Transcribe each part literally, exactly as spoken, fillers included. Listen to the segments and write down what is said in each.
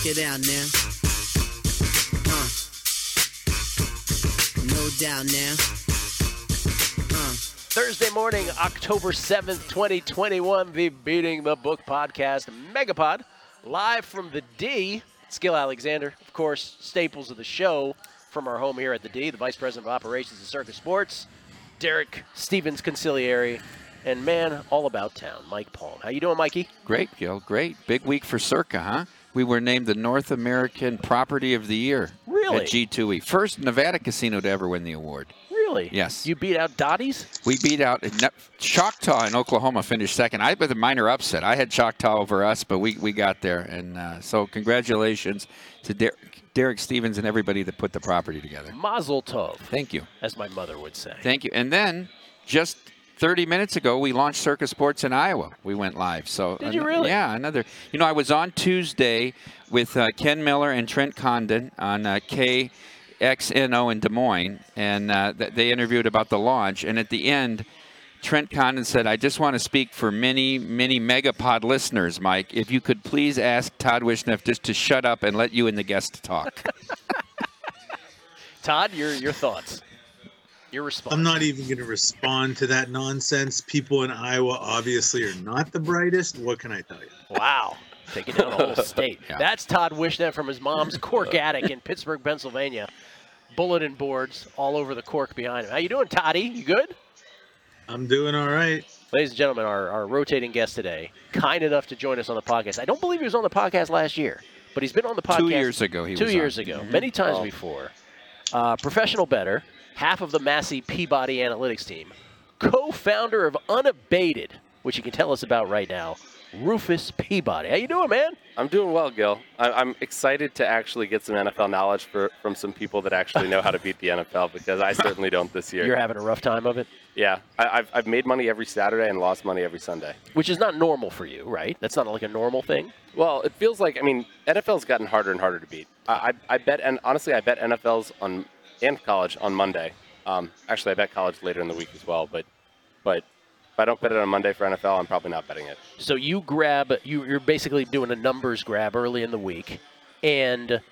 Check it out now. Uh. No doubt now. Uh. Thursday morning, October seventh, twenty twenty-one, the Beating the Book podcast Megapod, live from the D. Skill Alexander, of course, staples of the show from our home here at the D, the Vice President of Operations at Circus Sports, Derek Stevens Conciliary, and man, all about town, Mike Palm. How you doing, Mikey? Great, Gil. Great. Big week for Circa, huh? We were named the North American Property of the Year. Really? At G two E. First Nevada casino to ever win the award. Really? Yes. You beat out Dottie's? We beat out Choctaw in Oklahoma, finished second. I with a minor upset. I had Choctaw over us, but we, we got there. And uh, so congratulations to Der- Derek Stevens and everybody that put the property together. Mazel tov. Thank you. As my mother would say. Thank you. And then just thirty minutes ago, we launched Circus Sports in Iowa. We went live. So Did you really? Yeah, another. You know, I was on Tuesday with uh, Ken Miller and Trent Condon on uh, K X N O in Des Moines, and uh, th- they interviewed about the launch. And at the end, Trent Condon said, I just want to speak for many, many Megapod listeners, Mike. If you could please ask Todd Wishneff just to shut up and let you and the guest talk. Todd, your your thoughts? Your response? I'm not even going to respond to that nonsense. People in Iowa obviously are not the brightest. What can I tell you? Wow. Taking down the whole state. Yeah. That's Todd Wishneff from his mom's cork attic in Pittsburgh, Pennsylvania. Bulletin boards all over the cork behind him. How you doing, Toddy? You good? I'm doing all right. Ladies and gentlemen, our, our rotating guest today, kind enough to join us on the podcast. I don't believe he was on the podcast last year, but he's been on the podcast. Two years ago he Two was years on. ago, Mhm. many times Oh. before. Uh, professional bettor, half of the Massey Peabody Analytics team, co-founder of Unabated, which you can tell us about right now, Rufus Peabody. How you doing, man? I'm doing well, Gil. I, I'm excited to actually get some N F L knowledge for, from some people that actually know how to beat the N F L, because I certainly don't this year. You're having a rough time of it? Yeah. I, I've, I've made money every Saturday and lost money every Sunday. Which is not normal for you, right? That's not like a normal thing? Well, it feels like, I mean, N F L's gotten harder and harder to beat. I, I, I bet, and honestly, I bet N F L's on and college on Monday. Um, actually, I bet college later in the week as well, but but if I don't bet it on Monday for N F L, I'm probably not betting it. So you grab, you, you're basically doing a numbers grab early in the week, and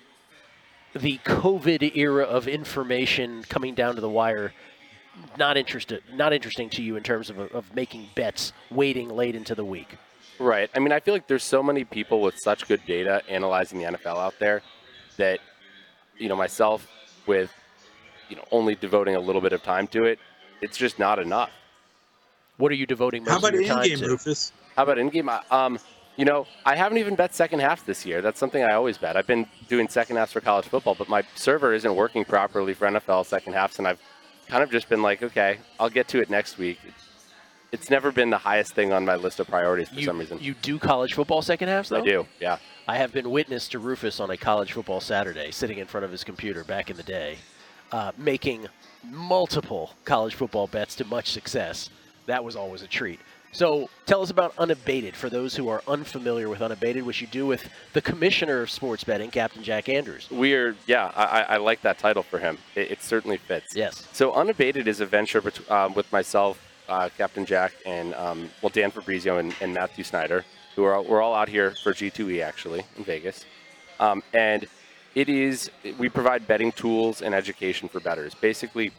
the COVID era of information coming down to the wire, not interested, not interesting to you in terms of, of making bets waiting late into the week. Right. I mean, I feel like there's so many people with such good data analyzing the N F L out there that, you know, myself with, you know, only devoting a little bit of time to it, it's just not enough. What are you devoting most How about of your time in-game, to? Rufus? How about in-game? Um, you know, I haven't even bet second half this year. That's something I always bet. I've been doing second halves for college football, but my server isn't working properly for N F L second halves, and I've kind of just been like, okay, I'll get to it next week. It's never been the highest thing on my list of priorities for you, some reason. You do college football second halves, though? I do, yeah. I have been witness to Rufus on a college football Saturday, sitting in front of his computer back in the day, uh, making multiple college football bets to much success. That was always a treat. So tell us about Unabated for those who are unfamiliar with Unabated, which you do with the commissioner of sports betting, Captain Jack Andrews. We're, yeah, I, I like that title for him. It, it certainly fits. Yes. So Unabated is a venture bet- um, with myself, uh, Captain Jack, and, um, well, Dan Fabrizio and, and Matthew Snyder, who are we're all out here for G two E, actually, in Vegas. Um, and it is, we provide betting tools and education for bettors. Basically,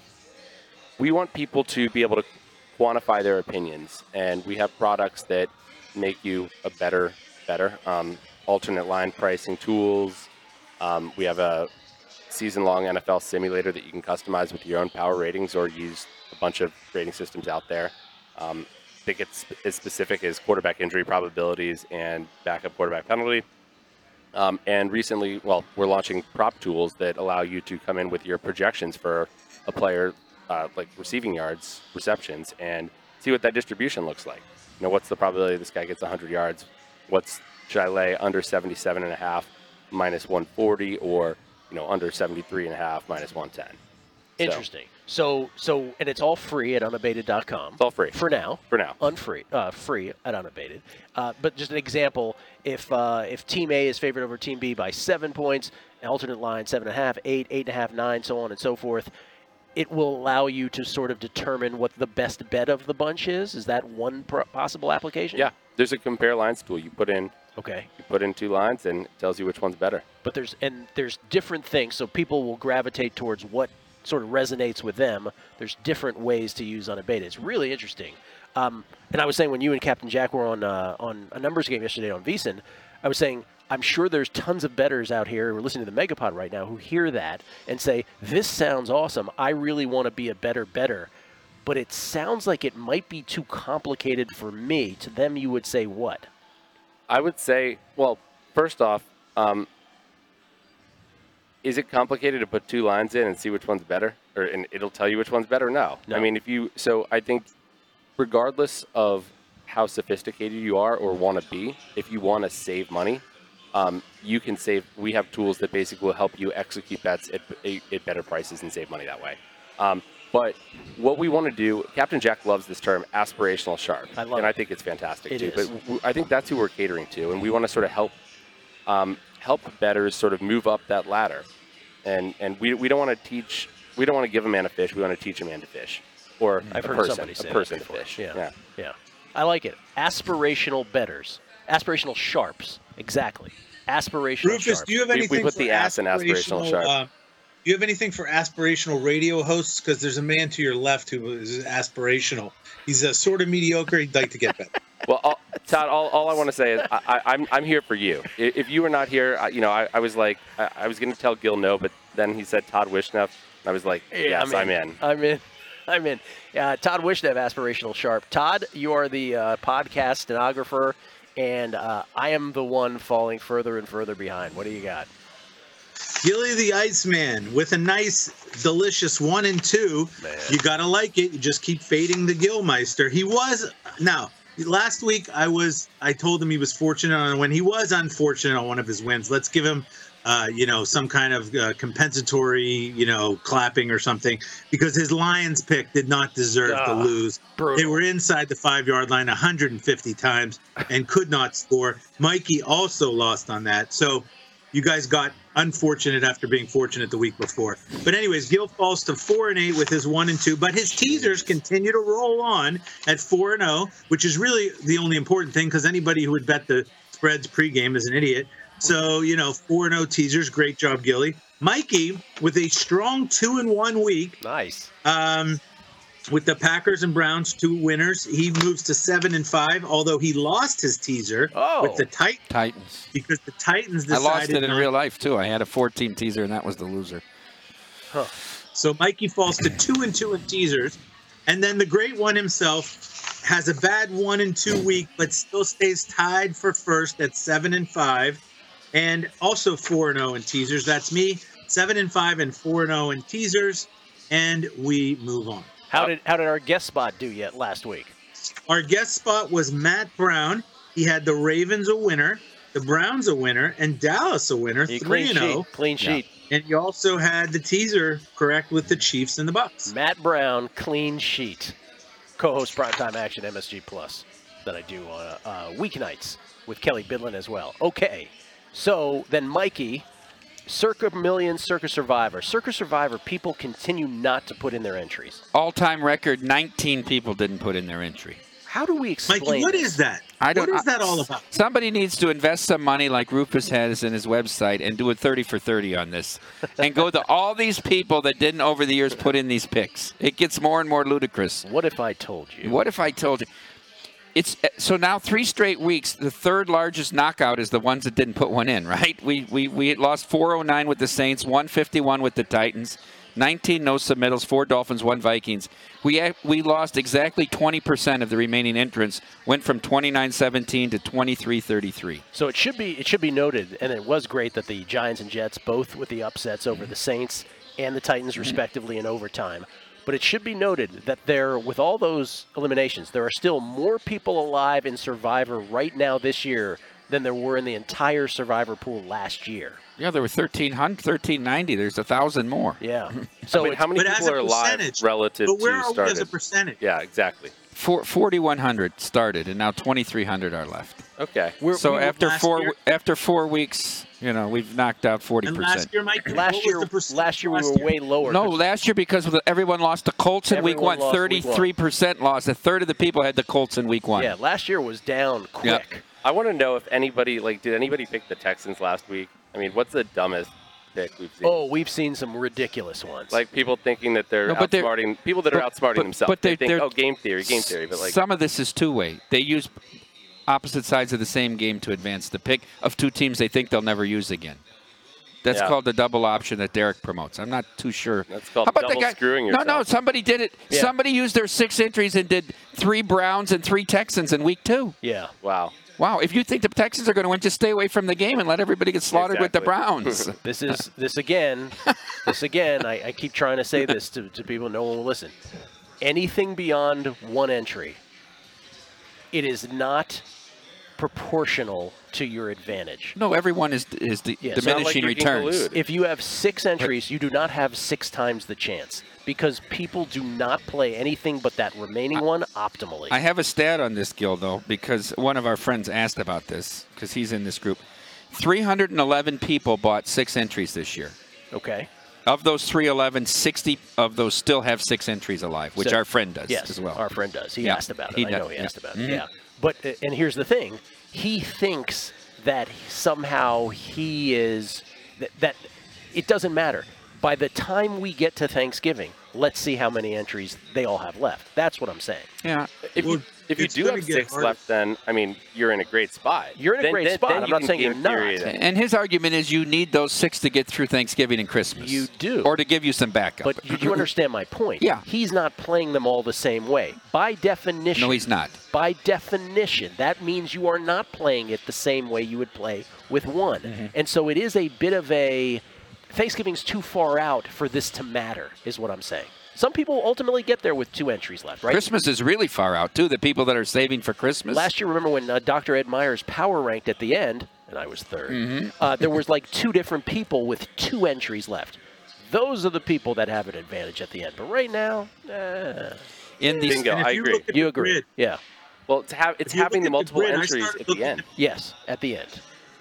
we want people to be able to quantify their opinions, and we have products that make you a better better um, alternate line pricing tools. Um, we have a season-long N F L simulator that you can customize with your own power ratings or use a bunch of rating systems out there. Um, I think it's as specific as quarterback injury probabilities and backup quarterback penalty. Um, and recently, well, we're launching prop tools that allow you to come in with your projections for a player, uh, like receiving yards, receptions, and see what that distribution looks like. You know, what's the probability this guy gets one hundred yards? What's should I lay under seventy-seven and a half minus one forty, or you know, under seventy-three and a half minus one ten? Interesting. So, so, and it's all free at unabated dot com. It's all free for now. For now, unfree, uh, free at Unabated. Uh, but just an example: if uh, if Team A is favored over Team B by seven points, alternate line seven and a half, eight, eight and a half, nine, so on and so forth, it will allow you to sort of determine what the best bet of the bunch is. Is that one pro- possible application? Yeah, there's a compare lines tool. You put in Okay. You put in two lines and it tells you which one's better. But there's and there's different things, so people will gravitate towards what sort of resonates with them. There's different ways to use unbaited. It's really interesting. Um, and I was saying when you and Captain Jack were on uh, on a numbers game yesterday on VEASAN, I was saying I'm sure there's tons of bettors out here who are listening to the Megapod right now who hear that and say, this sounds awesome. I really want to be a better bettor. But it sounds like it might be too complicated for me. To them, you would say what? I would say, well, first off, um, is it complicated to put two lines in and see which one's better? Or and it'll tell you which one's better? No. No. I mean, if you, so I think regardless of how sophisticated you are or want to be, if you want to save money, um, you can save. We have tools that basically will help you execute bets at, at better prices and save money that way. Um, but what we want to do, Captain Jack loves this term, aspirational sharp. I love and it. I think it's fantastic It too. is. But w- I think that's who we're catering to, and we want to sort of help um, help bettors sort of move up that ladder. And and we, we don't want to teach, we don't want to give a man a fish. We want to teach a man to fish, or I've a heard person, somebody say a person that to before. fish. Yeah. yeah. yeah. I like it. Aspirational bettors. Aspirational sharps. Exactly. Aspirational Rufus, sharps. do you have We- we anything put for the ass in aspirational sharp. Uh, do you have anything for aspirational radio hosts? Because there's a man to your left who is aspirational. He's a sort of mediocre. He'd like to get better. Well, all, Todd, all, all I want to say is I, I, I'm I'm here for you. I- If you were not here, I, you know, I, I was like, I, I was going to tell Gil no, but then he said Todd Wishnev. And I was like, yes, I'm in. I'm in. I'm in. Uh, Todd Wishnev, Aspirational Sharp. Todd, you are the uh, podcast stenographer, and uh, I am the one falling further and further behind. What do you got? Gilly the Iceman with a nice, delicious one and two. Man. You gotta like it. You just keep fading the Gilmeister. He was now. Last week, I was. I told him he was fortunate on when he was unfortunate on one of his wins. Let's give him, uh, you know, some kind of uh, compensatory, you know, clapping or something, because his Lions pick did not deserve to Ah, lose. brutal. They were inside the five-yard line one hundred fifty times and could not score. Mikey also lost on that. So you guys got unfortunate after being fortunate the week before. But anyways, Gil falls to four and eight with his one and two, but his teasers continue to roll on at four and zero, which is really the only important thing, because anybody who would bet the spreads pregame is an idiot. So you know, four and zero teasers. Great job, Gilly. Mikey with a strong two and one week. Nice. Um, with the Packers and Browns, two winners, he moves to seven and five. Although he lost his teaser Oh. with the Titans Titans. because the Titans I decided lost it in not- real life, too. I had a fourteen teaser, and that was the loser. So Mikey falls to two and two in teasers, and then the great one himself has a bad one and two week, but still stays tied for first at seven and five, and also four and zero in teasers. That's me, seven and five and four and zero in teasers, and we move on. How did how did our guest spot do yet last week? Our guest spot was Matt Brown. He had the Ravens a winner, the Browns a winner, and Dallas a winner, He three clean and zero. sheet. Clean sheet. And he also had the teaser correct with the Chiefs and the Bucks. Matt Brown, clean sheet. Co-host Primetime Action M S G Plus that I do on uh, uh, weeknights with Kelly Bidlin as well. Okay, so then Mikey, Circa Million, Circa Survivor. Circa Survivor, people continue not to put in their entries. All-time record, nineteen people didn't put in their entry. How do we explain Mikey, what this? is that? I don't. What is that all I- about? Somebody needs to invest some money, like Rufus has in his website, and do a thirty for thirty on this, and go to all these people that didn't over the years put in these picks. It gets more and more ludicrous. What if I told you? What if I told you? It's so now three straight weeks. The third largest knockout is the ones that didn't put one in. Right? We we we lost four oh nine with the Saints, one fifty-one with the Titans, nineteen no submittals, four Dolphins, one Vikings. We we lost exactly twenty percent of the remaining entrants. Went from twenty-nine seventeen to twenty-three thirty-three. So it should be it should be noted, and it was great that the Giants and Jets both with the upsets over the Saints and the Titans respectively in overtime. But it should be noted that there, with all those eliminations, there are still more people alive in Survivor right now this year than there were in the entire Survivor pool last year. Yeah, there were thirteen hundred, thirteen ninety. There's a thousand more. Yeah. So I mean, it's- how many But as people a are alive percentage, relative But where to are we started? as a percentage? Yeah, exactly. Four, forty-one hundred started, and now twenty-three hundred are left. Okay. we're, So we- after last four year? after four weeks, you know, we've knocked out forty And percent. last year, Mike, last what year, was the percentage last year we last were way lower. No, last year because of the, everyone lost the Colts in week Everyone one. lost week one. thirty-three percent lost. A third of the people had the Colts in week one. Yeah, last year was down quick. I want to know if anybody, like, did anybody pick the Texans last week? I mean, what's the dumbest pick we've seen? Oh, we've seen some ridiculous ones. Like people thinking that they're No, but they're- outsmarting, people that are but- outsmarting but- themselves. but they they- think, they're- oh, game theory, game theory. But like, some of this is two-way. They use opposite sides of the same game to advance the pick of two teams they think they'll never use again. That's Yeah. called the double option that Derek promotes. I'm not too sure. That's called How about the double guy- screwing No, no, yourself. somebody did it. Yeah. Somebody used their six entries and did three Browns and three Texans in week two. yeah. wow. Wow, if you think the Texans are going to win, just stay away from the game and let everybody get slaughtered with the Exactly. Browns. This is this again. this again. I, I keep trying to say this to, to people. No one will listen. Anything beyond one entry, it is not proportional to your advantage. No, everyone is is the Yeah, diminishing it's not like you can returns. collude. If you have six entries, you do not have six times the chance because people do not play anything but that remaining one optimally. I have a stat on this, Gil, though, because one of our friends asked about this because he's in this group. three hundred eleven people bought six entries this year. okay. Of those three eleven, sixty of those still have six entries alive, which So- our friend does Yes, as well. our friend does. He Yeah, asked about it. he I know does, he yeah. asked about Mhm. it. Yeah. But uh, and here's the thing: he thinks that somehow he is that, that it doesn't matter. By the time we get to Thanksgiving, let's see how many entries they all have left. That's what I'm saying. Yeah. If Well, you if you it's do gonna have get six harder. left, then I mean you're in a great spot. You're in a Then- great then- spot. then I'm you not can saying you're game theory not. it. And his argument is you need those six to get through Thanksgiving and Christmas. You do. Or to give you some backup. But you, you understand my point. Yeah. He's not playing them all the same way. By definition. No, he's not. By definition, that means you are not playing it the same way you would play with one. Mm-hmm. And so it is a bit of a Thanksgiving's too far out for this to matter, is what I'm saying. Some people ultimately get there with two entries left, right? Christmas is really far out, too. The people that are saving for Christmas. Last year, remember when uh, Doctor Ed Myers power ranked at the end, and I was third, Mm-hmm. uh, there was like two different people with two entries left. Those are the people that have an advantage at the end. But right now, eh, in these, Bingo. And if I you agree. look at you the agree. grid, Yeah. Well, it's, ha- it's If you having look the at the multiple grid, I entries started at the looking end. at- Yes, at the end.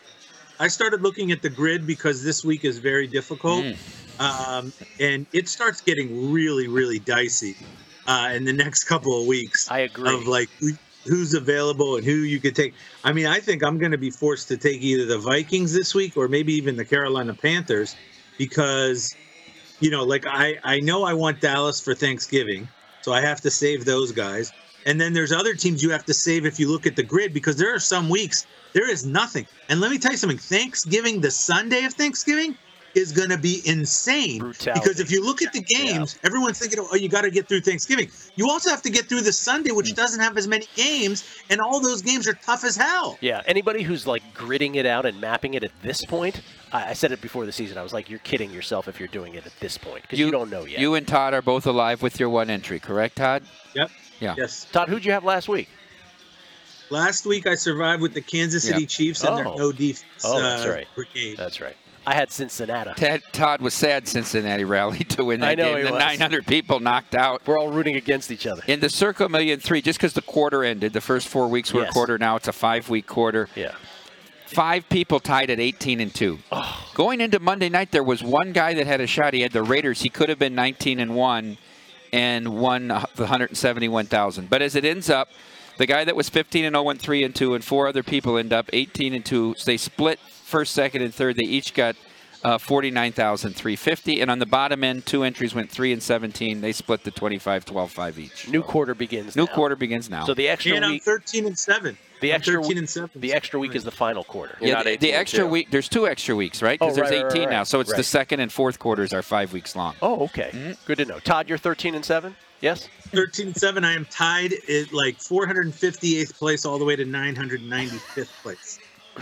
I started looking at the grid because this week is very difficult, um, and it starts getting really, really dicey uh, in the next couple of weeks. I agree. Of like who, who's available and who you could take. I mean, I think I'm going to be forced to take either the Vikings this week or maybe even the Carolina Panthers because, you know, like I I know I want Dallas for Thanksgiving, so I have to save those guys. And then there's other teams you have to save if you look at the grid because there are some weeks there is nothing. And let me tell you something, Thanksgiving, the Sunday of Thanksgiving is going to be insane. Brutality. Because if you look at the games, everyone's thinking, oh, you got to get through Thanksgiving. You also have to get through the Sunday, which doesn't have as many games, and all those games are tough as hell. Yeah, anybody who's like gritting it out and mapping it at this point, I, I said it before the season. I was like, you're kidding yourself if you're doing it at this point because you, don't know yet. You and Todd are both alive with your one entry, correct, Todd? Yep. Yeah. Yes. Todd, who'd you have last week? Last week I survived with the Kansas City Yeah. Chiefs and their Oh. no defense Oh, that's uh, right. brigade. That's right. I had Cincinnati. Ted, Todd was sad Cincinnati rallied to win that I know game. he The was. nine hundred people knocked out. We're all rooting against each other. In the Circle Million three, just because the quarter ended, the first four weeks were Yes. a quarter. Now it's a five-week quarter. Yeah. Five people tied at eighteen and two. Going into Monday night, there was one guy that had a shot. He had the Raiders. He could have been nineteen and one and won the one hundred seventy-one thousand. But as it ends up, the guy that was fifteen and oh went three and two, and four other people end up eighteen and two. So they split first, second, and third. They each got uh, forty-nine thousand three hundred fifty. And on the bottom end, two entries went three and seventeen. They split the twenty-five, twelve, five each. New quarter begins New now. quarter begins now. So the extra And I'm week, thirteen and seven. the I'm extra thirteen week, and seven. the extra week is the final quarter. You're yeah, not the, eighteen the and extra two. week, there's two extra weeks, right? Oh, Because right, there's right, eighteen right, now. So it's the right. second and fourth quarters are five weeks long. Oh, okay. Mm-hmm. Good to know. Todd, you're thirteen and seven. Yes. thirteen and seven. I am tied at like four hundred fifty-eighth place all the way to nine hundred ninety-fifth place.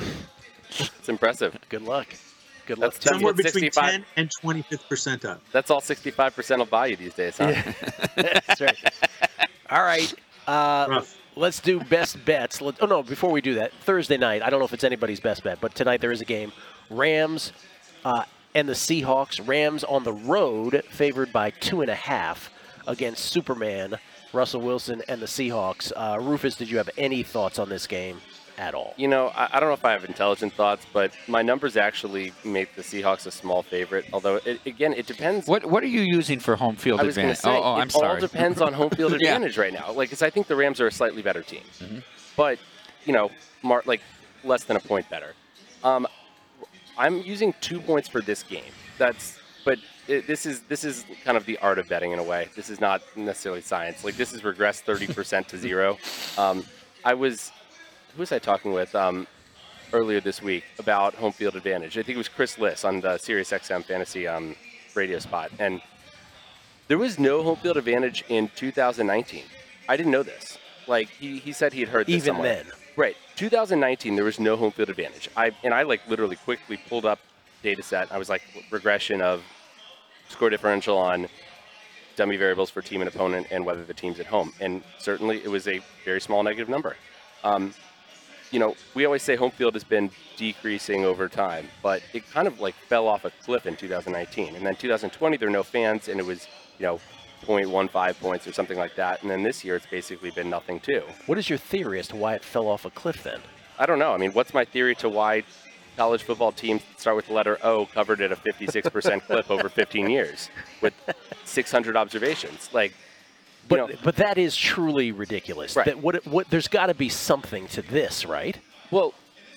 It's impressive. Good luck. Good luck. That's- to you. Somewhere what, between sixty-five? ten and twenty-fifth percentile. That's all sixty-five percent will buy you these days, huh? That's right. All right. Uh, Rough. let's do best bets. Let, oh, no, before we do that, Thursday night, I don't know if it's anybody's best bet, but tonight there is a game. Rams uh, and the Seahawks. Rams on the road, favored by two and a half against Superman, Russell Wilson, and the Seahawks. Uh, Rufus, did you have any thoughts on this game at all? You know, I, I don't know if I have intelligent thoughts, but my numbers actually make the Seahawks a small favorite. Although, it, again, it depends. What What are you using for home field I was going to advantage? say, oh, oh, it I'm sorry. all depends on home field Yeah. advantage right now. Like, because I think the Rams are a slightly better team. Mm-hmm. But you know, mar- like less than a point better. Um, I'm using two points for this game. That's, but it, this is this is kind of the art of betting in a way. This is not necessarily science. Like this is regress thirty percent to zero. Um, I was, who was I talking with um, earlier this week about home field advantage? I think it was Chris Liss on the Sirius X M Fantasy um, radio spot, and there was no home field advantage in two thousand nineteen. I didn't know this. Like he, he said he had heard this Even somewhere. then. Right. two thousand nineteen, there was no home field advantage. I and I like literally quickly pulled up data set. I was like regression of score differential on dummy variables for team and opponent and whether the team's at home. And certainly it was a very small negative number. Um, you know, we always say home field has been decreasing over time, but it kind of like fell off a cliff in two thousand nineteen. And then two thousand twenty, there were no fans, and it was, you know, zero point one five points or something like that. And then this year, it's basically been nothing too. What is your theory as to why it fell off a cliff then? I don't know. I mean, what's my theory to why college football teams that start with the letter O covered at a fifty-six percent clip over fifteen years with six hundred observations? Like, you But know, but that is truly ridiculous. Right. That what what there's got to be something to this, right? well,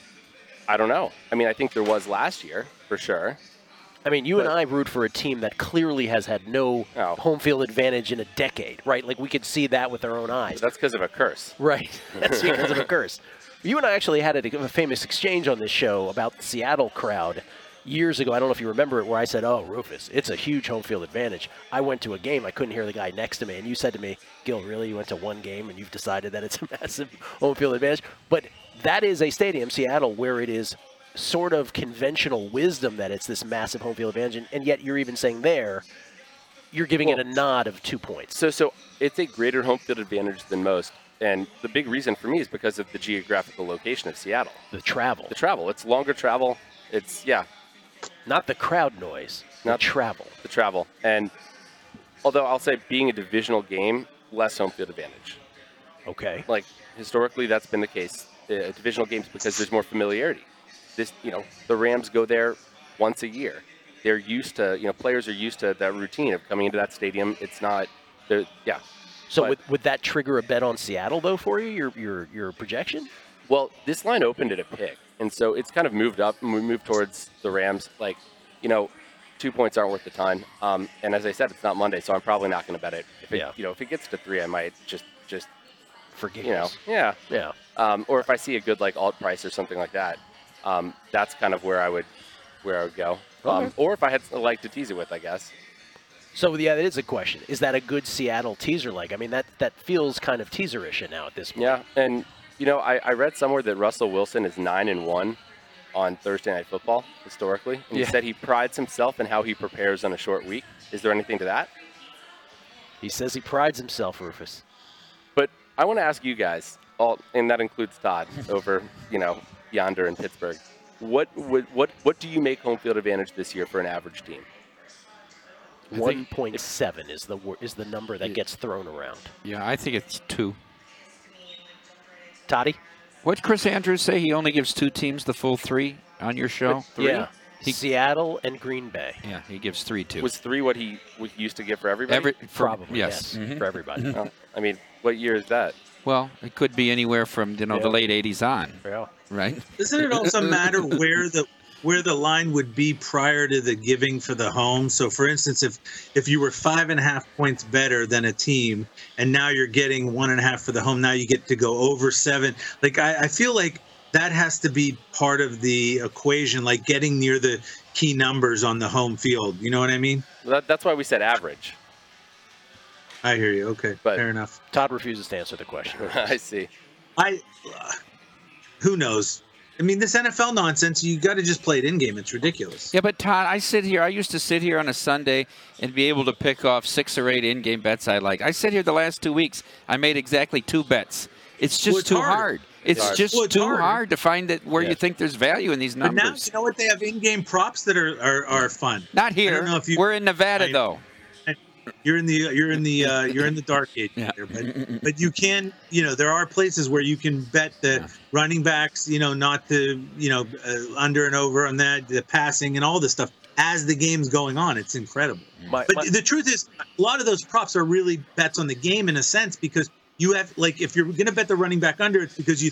I don't know. I mean, I think there was last year for sure. I mean, you and But- I root for a team that clearly has had no Oh. home field advantage in a decade, right? Like we could see that with our own eyes. That's because of a curse. Right. That's because of a curse. You and I actually had a, a famous exchange on this show about the Seattle crowd years ago. I don't know if you remember it, where I said, oh, Rufus, it's a huge home field advantage. I went to a game. I couldn't hear the guy next to me. And you said to me, Gil, really? You went to one game and you've decided that it's a massive home field advantage? But that is a stadium, Seattle, where it is sort of conventional wisdom that it's this massive home field advantage. And, and yet you're even saying there, you're giving Well, it a nod of two points. So, so it's a greater home field advantage than most. And the big reason for me is because of the geographical location of Seattle. The travel. The travel. It's longer travel. It's, yeah, Not the crowd noise, Not- the travel. the travel. And although I'll say being a divisional game, less home field advantage. Okay. Like historically, that's been the case. Uh, divisional games because there's more familiarity. This, you know, the Rams go there once a year. They're used to, you know, players are used to that routine of coming into that stadium. It's not, they're- yeah. So But- would, would that trigger a bet on Seattle, though, for you, your your your projection? Well, this line opened at a pick, and so it's kind of moved up and we moved towards the Rams. Like, you know, two points aren't worth the ton. Um, and as I said, it's not Monday, so I'm probably not going to bet it. If it, Yeah. you know, if it gets to three, I might just, just, Forgive you know, yeah. Yeah. Um, or if I see a good like alt price or something like that, um, that's kind of where I would, where I would go. Um, Okay. or if I had a leg to tease it with, I guess. So, yeah, that is a question. Is that a good Seattle teaser leg? I mean, that, that feels kind of teaserish now at this point. Yeah, and you know, I, I read somewhere that Russell Wilson is nine and one on Thursday Night Football historically, and Yeah. he said he prides himself in how he prepares on a short week. Is there anything to that? He says he prides himself, Rufus. But I want to ask you guys, all, and that includes Todd over, you know, yonder in Pittsburgh. What would what what do you make home field advantage this year for an average team? one point seven is the wor- is the number that Yeah. gets thrown around. Yeah, I think it's two. Toddy? What did Chris Andrews say? He only gives two teams the full three on your show? Yeah. He- Seattle and Green Bay. Yeah, he gives three, two. Was three what he what he used to give for everybody? Every, for- Probably, yes. yes, Mhm. for everybody. Oh, I mean, what year is that? Well, it could be anywhere from, you know, Yeah. the late eighties on, Yeah. right? Doesn't it also matter where the where the line would be prior to the giving for the home? So, for instance, if if you were five and a half points better than a team, and now you're getting one and a half for the home, now you get to go over seven. Like I, I feel like that has to be part of the equation, like getting near the key numbers on the home field. You know what I mean? That, that's why we said average. I hear you. Okay, But- fair enough. Todd refuses to answer the question. I see. I, uh, who knows? I mean, this N F L nonsense, you got to just play it in game. It's ridiculous. Yeah, but Todd, I sit here. I used to sit here on a Sunday and be able to pick off six or eight in-game bets I like. I sit here the last two weeks. I made exactly two bets. It's just Well, it's too hard. hard. It's hard. just Well, it's too hard. hard. to find that where Yeah. you think there's value in these But now, numbers. you know what? They have in-game props that are are, are fun. Not I here. don't know if you- We're in Nevada, I- though. You're in the you're in the uh, you're in the dark age Yeah. here, but but you can, you know, there are places where you can bet the Yeah. running backs, you know, not the, you know, uh, under and over on that, the passing and all this stuff as the game's going on. It's incredible. My, But my- the truth is, a lot of those props are really bets on the game in a sense, because you have, like, if you're going to bet the running back under, it's because you think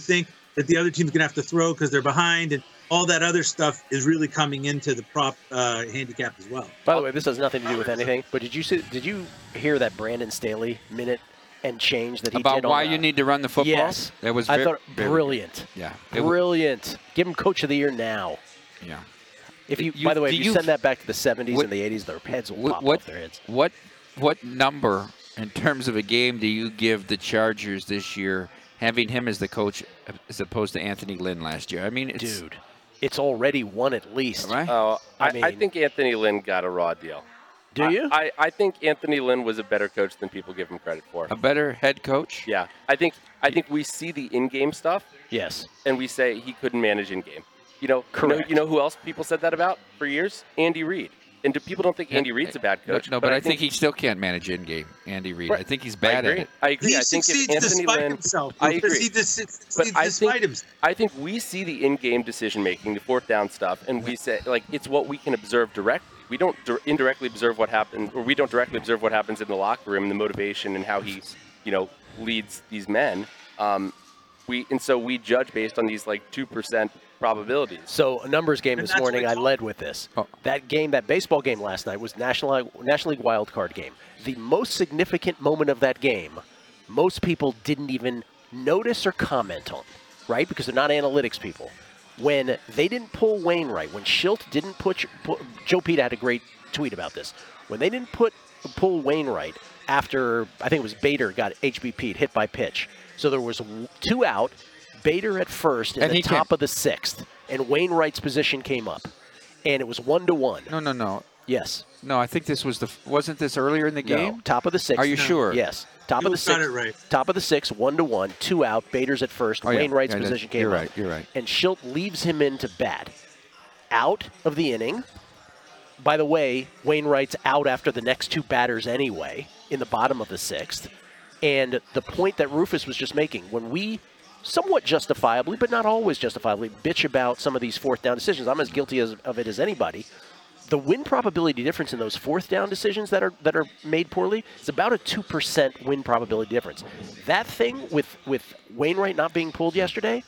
that the other team's going to have to throw because they're behind, and all that other stuff is really coming into the prop uh, handicap as well. By the way, this has nothing to do with anything, but did you see, did you hear that Brandon Staley minute and change that he About did why on, you uh, need to run the football? Yes. That was I very, thought very brilliant. Yeah. It w- Brilliant. Give him Coach of the Year now. Yeah. If you, You- by the way, do if you, you- send that back to the seventies what- and the eighties, their heads will What pop what, off their heads. what what number in terms of a game do you give the Chargers this year, having him as the coach as opposed to Anthony Lynn last year? I mean, it's, Dude, it's already one at least. right? Oh, I I, I mean- think Anthony Lynn got a raw deal. Do I- you? I, I think Anthony Lynn was a better coach than people give him credit for. A better head coach? Yeah, I think I think we see the in-game stuff Yes. and we say he couldn't manage in-game. You know, you know, Correct. you know who else people said that about for years? Andy Reid. And do people don't think Andy Reid's a bad coach? No, but, I, think, he still can't manage in game, Andy Reid. Right. I think he's I bad at agree. it. I agree. He I think succeeds if Anthony despite Lynn, himself. I Rufus. agree. He just But succeeds I despite think, himself. I think we see the in-game decision-making, the fourth down stuff, and we say, like, it's what we can observe directly. We don't dir- indirectly observe what happens, or we don't directly observe what happens in the locker room and the motivation and how he, you know, leads these men. Um, we and so we judge based on these, like, two percent probabilities. So a numbers game And this that's morning, what I it's- led with this. Oh. That game, that baseball game last night was National National League wild card game. The most significant moment of that game, most people didn't even notice or comment on, right? Because they're not analytics people. When they didn't pull Wainwright, when Schilt didn't put, put Joe Peta had a great tweet about this. When they didn't put pull Wainwright after I think it was Bader got H B P'd, hit by pitch. So there was two out, Bader at first in And the he top can't- of the sixth, and Wainwright's position came up, and it was one to one. No, no, no. Yes. No, I think this was the, wasn't this earlier in the game? No, top of the sixth. Are you sure? Yes. Top You of the got sixth. it right. Top of the sixth, one to one, two out. Bader's at first. Oh, yeah. Wainwright's Yeah, that- position came you're up. right, you're right. And Schilt leaves him in to bat. Out of the inning. By the way, Wainwright's out after the next two batters anyway, in the bottom of the sixth. And the point that Rufus was just making, when we somewhat justifiably, but not always justifiably, bitch about some of these fourth down decisions, I'm as guilty as, of it as anybody. The win probability difference in those fourth down decisions that are that are made poorly is about a two percent win probability difference. That thing with, with Wainwright not being pulled yesterday,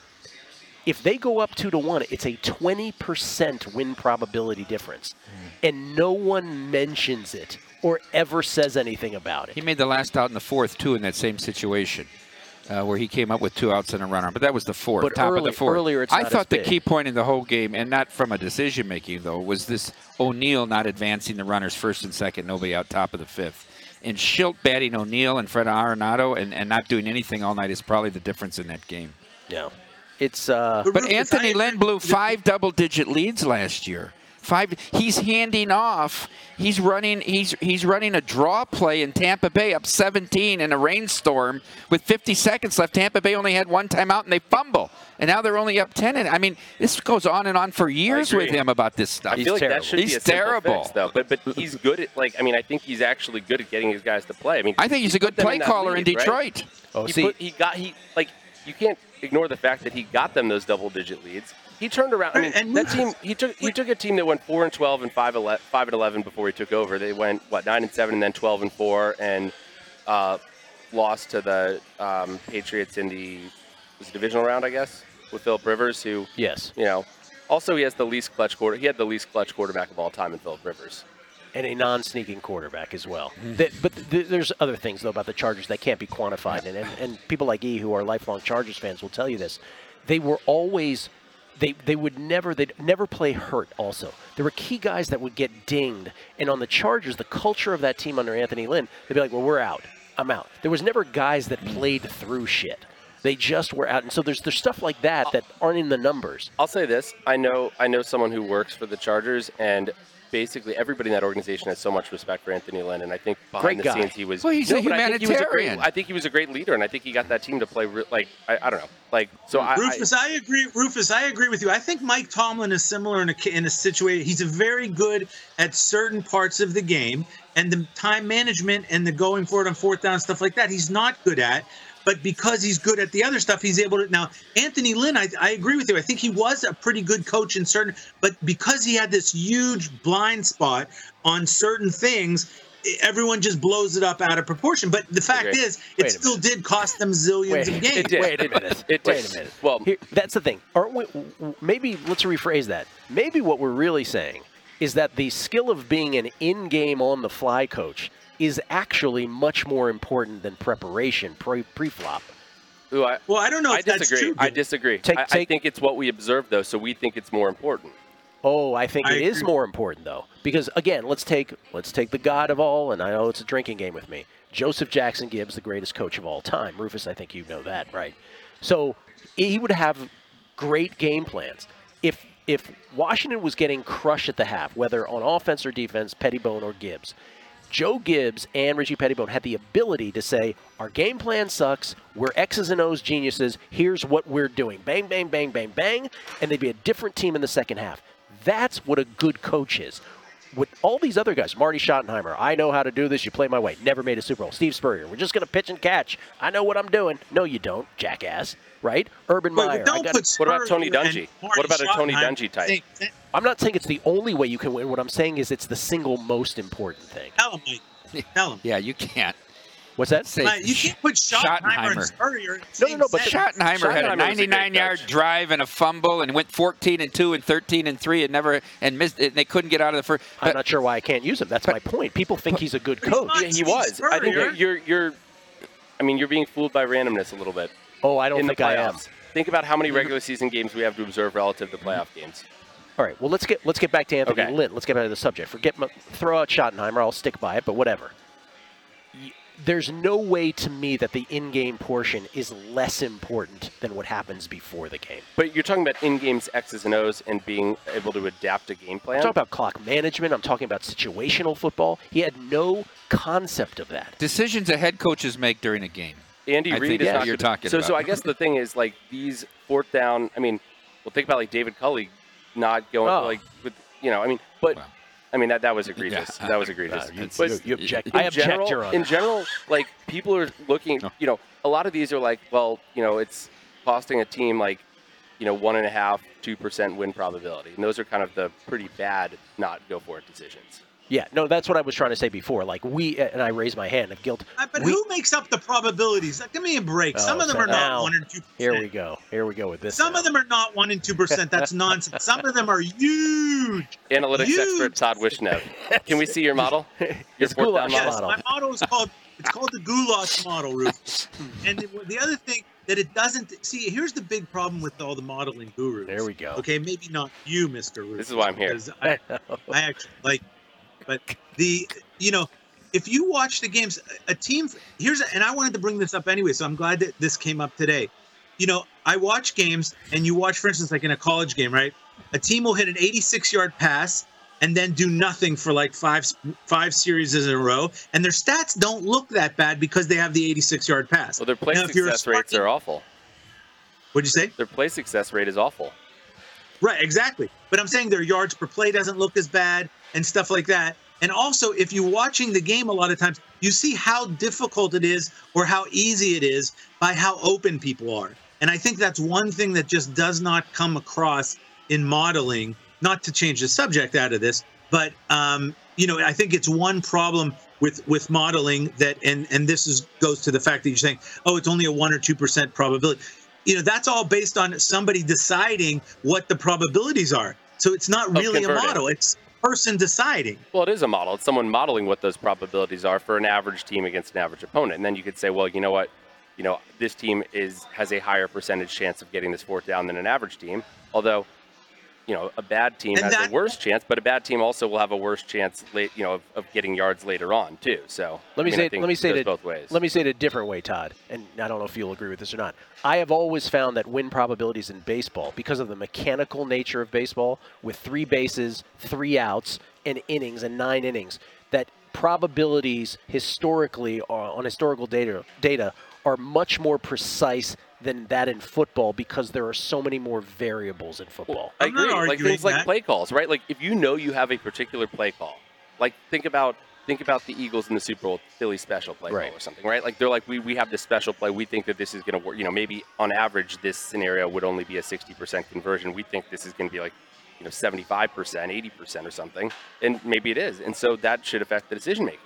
if they go up two to one, it's a twenty percent win probability difference. And no one mentions it or ever says anything about it. He made the last out in the fourth, too, in that same situation. Uh, where he came up with two outs and a runner. But that was the fourth, But top early- of the fourth. earlier it's I not thought as the big. key point in the whole game, and not from a decision-making, though, was this O'Neill not advancing the runners first and second, nobody out top of the fifth. And Schilt batting O'Neill in front of Arenado and, and not doing anything all night is probably the difference in that game. Yeah. It's uh But Rufus, Anthony I Lynn agree blew with you. five double-digit leads last year. Five. He's handing off. He's running. He's he's running a draw play in Tampa Bay up seventeen in a rainstorm with fifty seconds left. Tampa Bay only had one timeout and they fumble, and now they're only up ten. And I mean, this goes on and on for years agree. with him about this stuff. I He's feel like terrible. that should He's be a simple terrible. fix, though. But but he's good at, like, I mean, I think he's actually good at getting his guys to play. I mean, I think he's a good put them play in that caller in lead, right? Detroit. Oh, he see, put, he got he like you can't ignore the fact that he got them those double-digit leads. He turned around. I mean, And that Rufus- team. He took he took a team that went four and twelve and five ele- five and eleven before he took over. They went what nine and seven and then twelve and four and uh, lost to the um, Patriots in the was it divisional round, I guess, with Philip Rivers, who yes. you know. Also, he has the least clutch quarter. He had the least clutch quarterback of all time in Philip Rivers. And a non-sneaking quarterback as well. That- but th- there's other things, though, about the Chargers that can't be quantified. And, and, and people like E, who are lifelong Chargers fans, will tell you this. They were always, they, they would never, they'd never play hurt also. There were key guys that would get dinged. And on the Chargers, the culture of that team under Anthony Lynn, they'd be like, well, we're out. I'm out. There was never guys that played through shit. They just were out. And so there's there's stuff like that that aren't in the numbers. I'll say this: I know I know someone who works for the Chargers, and basically everybody in that organization has so much respect for Anthony Lynn. And I think behind Great the guy. scenes he was. Well, he's a but I think he was a great- humanitarian. I think he was a great leader, and I think he got that team to play re- like I, I don't know, like so. I, I, Rufus, I, agree. Rufus, I agree with you. I think Mike Tomlin is similar in a in a situation. He's a very good at certain parts of the game, and the time management and the going for it on fourth down stuff like that. He's not good at. But because he's good at the other stuff, he's able to. Now, Anthony Lynn, I, I agree with you. I think he was a pretty good coach in certain, but because he had this huge blind spot on certain things, everyone just blows it up out of proportion. But the fact Okay. is, it Wait a still did cost them zillions Wait, of games. It did. Wait a minute. It Wait did. a minute. Well, Here, that's the thing. Aren't we, maybe let's rephrase that. Maybe what we're really saying is that the skill of being an in-game, on-the-fly coach is actually much more important than preparation pre- pre-flop. ooh, I, Well, I don't know I if that's disagree. true. I disagree. Take- I, I take- think it's what we observe, though, so we think it's more important. Oh, I think I it is agree. more important though, because again, let's take let's take the god of all, and I know it's a drinking game with me. Joseph Jackson Gibbs, the greatest coach of all time. Rufus, I think you know that, right? So he would have great game plans. If if Washington was getting crushed at the half, whether on offense or defense, Pettibone or Gibbs, Joe Gibbs and Richie Pettibone had the ability to say, our game plan sucks, we're X's and O's geniuses, here's what we're doing. Bang, bang, bang, bang, bang, and they'd be a different team in the second half. That's what a good coach is. With all these other guys, Marty Schottenheimer, I know how to do this, you play my way, never made a Super Bowl. Steve Spurrier, we're just going to pitch and catch. I know what I'm doing. No, you don't, jackass, right? Urban Wait, Meyer. but don't I gotta- put What about Tony Spurrier and Dungy? Marty What about a Tony Schottenheimer Dungy type? saying, I'm not saying it's the only way you can win. What I'm saying is it's the single most important thing. Tell him, Mike. Tell him. Yeah, you can't What's that? say Mate, you can't put Schottenheimer, Schottenheimer. and Spurrier. in the No, no, same no, but sentence. Schottenheimer had Schottenheimer a was a great ninety-nine yard coach. drive and a fumble and went fourteen and two and thirteen and three and never and missed and they couldn't get out of the first. I'm But not sure why I can't use him. That's my point. People think he's a good He's coach. not. Yeah, he Steve was. I think Spurrier. you're, you're, you're, I mean, you're being fooled by randomness a little bit. Oh, I don't in think the I am. playoffs. Think about how many regular season games we have to observe relative to playoff games. All right. Well, let's get let's get back to Anthony Okay. Lynn. Let's get back to the subject. Forget my, throw out Schottenheimer. I'll stick by it. But whatever. Y- There's no way to me that the in-game portion is less important than what happens before the game. But you're talking about in-games X's and O's and being able to adapt a game plan. I'm talking about clock management. I'm talking about situational football. He had no concept of that. decisions that head coaches make during a game. Andy I Reid think is that's not what you're gonna- talking so, about. So I guess the thing is, like, these fourth down, I mean, well, think about, like, David Culley not going, Oh. like, with, you know, I mean, but, Well. I mean, that, that was egregious. Yeah. That was egregious. Uh, you, but you, you object. in I object, general, Your Honor. in general, like, people are looking, you know, a lot of these are like, well, you know, it's costing a team, like, you know, one and a half, two percent win probability. And those are kind of the pretty bad not go for it decisions. Yeah, no, that's what I was trying to say before. Like we, and I raised my hand of guilt. Uh, But we, who makes up the probabilities? Like, give me a break. Some Oh, of them so are not now- one and two percent. Here we go. Here we go with this. Some now. of them are not one and two percent. That's nonsense. Some of them are huge. Analytics Huge. expert Todd Wishnev. Can we see your model? Your It's fourth goulash down model? Yes, model. my model is called it's called the goulash model, Rufus. And the, the other thing that it doesn't see, here's the big problem with all the modeling gurus. There we go. Okay, maybe not you, Mister Rufus. This is why I'm here. because I, I actually like, but the you know, if you watch the games, a team here's and I wanted to bring this up anyway, so I'm glad that this came up today. You know, I watch games, and you watch, for instance, like in a college game, right? A team will hit an eighty-six yard pass and then do nothing for like five five series in a row, and their stats don't look that bad because they have the eighty-six yard pass. Well, their play Now, if you're a success rates smart- are awful. What'd you say? Their play success rate is awful. Right, exactly. But I'm saying their yards per play doesn't look as bad and stuff like that. And also, if you're watching the game a lot of times, you see how difficult it is or how easy it is by how open people are. And I think that's one thing that just does not come across in modeling, not to change the subject out of this, but, um, you know, I think it's one problem with, with modeling that, and, and this is goes to the fact that you're saying, oh, it's only a one or two percent probability. You know, that's all based on somebody deciding what the probabilities are. So it's not really a converting. model. It's a person deciding. Well, it is a model. It's someone modeling what those probabilities are for an average team against an average opponent. And then you could say, well, you know what? You know, this team is has a higher percentage chance of getting this fourth down than an average team. Although, you know, a bad team And has that- a worse chance, but a bad team also will have a worse chance, late, you know, of, of getting yards later on too. So Let me I mean, say I it, think let me say it goes it both ways. Let me say it a different way, Todd. And I don't know if you'll agree with this or not. I have always found that win probabilities in baseball, because of the mechanical nature of baseball, with three bases, three outs, and innings and nine innings, that probabilities historically are, on historical data data are much more precise than that in football because there are so many more variables in football. I I'm not agree. Like arguing things like that. play calls, right? Like if you know you have a particular play call, like think about think about the Eagles in the Super Bowl Philly special play Right. call or something, right? Like they're like, we, we have this special play. We think that this is going to work. You know, maybe on average, this scenario would only be a sixty percent conversion. We think this is going to be like, you know, seventy-five percent, eighty percent or something. And maybe it is. And so that should affect the decision making.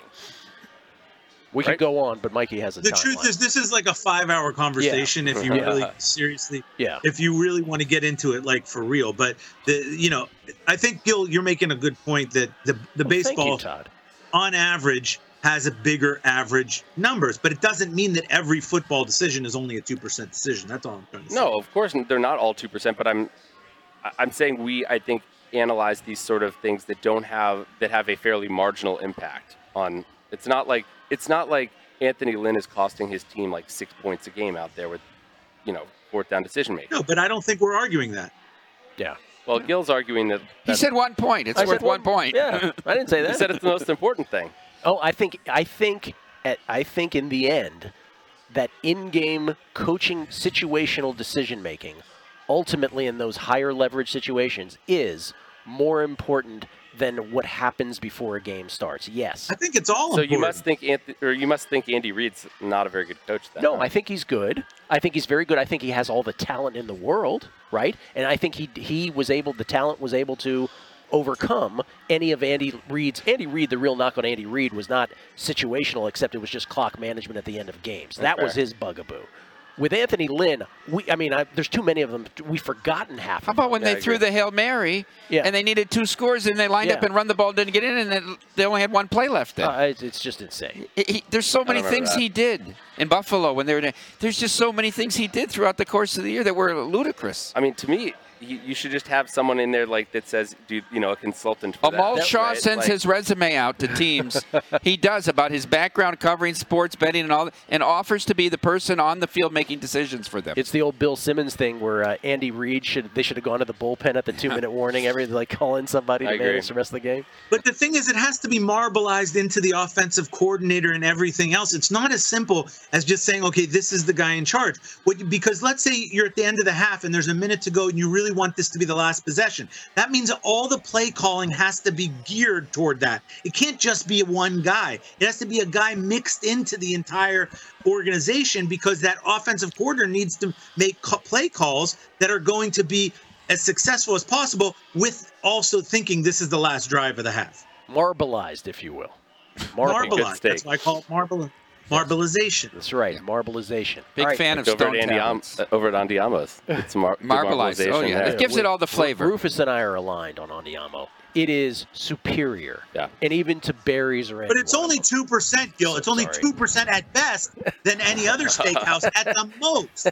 We Right. could go on, but Mikey has a The timeline. truth is, this is like a five-hour conversation. If you Yeah. really seriously, yeah. if you really want to get into it, like for real. But the, you know, I think Gil, you're making a good point that the the Well, baseball, Thank you, Todd. on average, has a bigger average numbers, but it doesn't mean that every football decision is only a two percent decision. That's all I'm trying to say. No, of course they're not all two percent, but I'm I- I'm saying we I think analyze these sort of things that don't have that have a fairly marginal impact on. It's not like it's not like Anthony Lynn is costing his team like six points a game out there with, you know, fourth down decision making. No, but I don't think we're arguing that. Yeah. Well, Gil's arguing that, He that said one point. It's I worth said one point. Yeah, I didn't say he that. said it's the most important thing. Oh, I think I think at, I think in the end that in-game coaching situational decision making ultimately in those higher leverage situations is more important than what happens before a game starts. Yes. I think it's all So important. you must think Anthony, or you must think Andy Reid's not a very good coach then. No, huh? I think he's good. I think he's very good. I think he has all the talent in the world, right? And I think he he was able the talent was able to overcome any of Andy Reid's. Andy Reid, the real knock on Andy Reid was not situational, except it was just clock management at the end of games. That was fair. his bugaboo. With Anthony Lynn, we I mean, I, there's too many of them. We've forgotten half. How of them. about when Yeah, they I threw agree. the Hail Mary Yeah. and they needed two scores and they lined Yeah. up and run the ball, didn't get in, and then they only had one play left then? Uh, it's, it's just insane. He- he- there's so many remember things that. he did in Buffalo when they were. There's just so many things he did throughout the course of the year that were ludicrous. I mean, to me, you, you should just have someone in there like that says, do you know, a consultant. For Amal that, Shaw right? sends Like- his resume out to teams. He does about his background covering sports betting and all, that, and offers to be the person on the field making decisions for them. It's the old Bill Simmons thing where uh, Andy Reid should they should have gone to the bullpen at the two minute warning, every like call in somebody I to agree. manage the rest of the game. But the thing is, it has to be marbleized into the offensive coordinator and everything else. It's not as simple as just saying, okay, this is the guy in charge. What, because let's say you're at the end of the half and there's a minute to go and you really want this to be the last possession. That means that all the play calling has to be geared toward that. It can't just be one guy. It has to be a guy mixed into the entire organization because that offensive coordinator needs to make ca- play calls that are going to be as successful as possible with also thinking this is the last drive of the half. Marbleized, if you will. Marble. Good Marbleized. steak. That's why I call it marble, marbleization. That's right, marbleization. Big All right. fan of over stone at Andy Am- tablets. uh, over at Andiamo's. It's mar- good Marbleized. Oh, marbleization, yeah. It gives we- it all the flavor. Rufus and I are aligned on Andiamo. It is superior. Yeah. And even to berries or But it's anyone. only two percent, Gil. It's only Sorry. two percent at best than any other steakhouse at the most.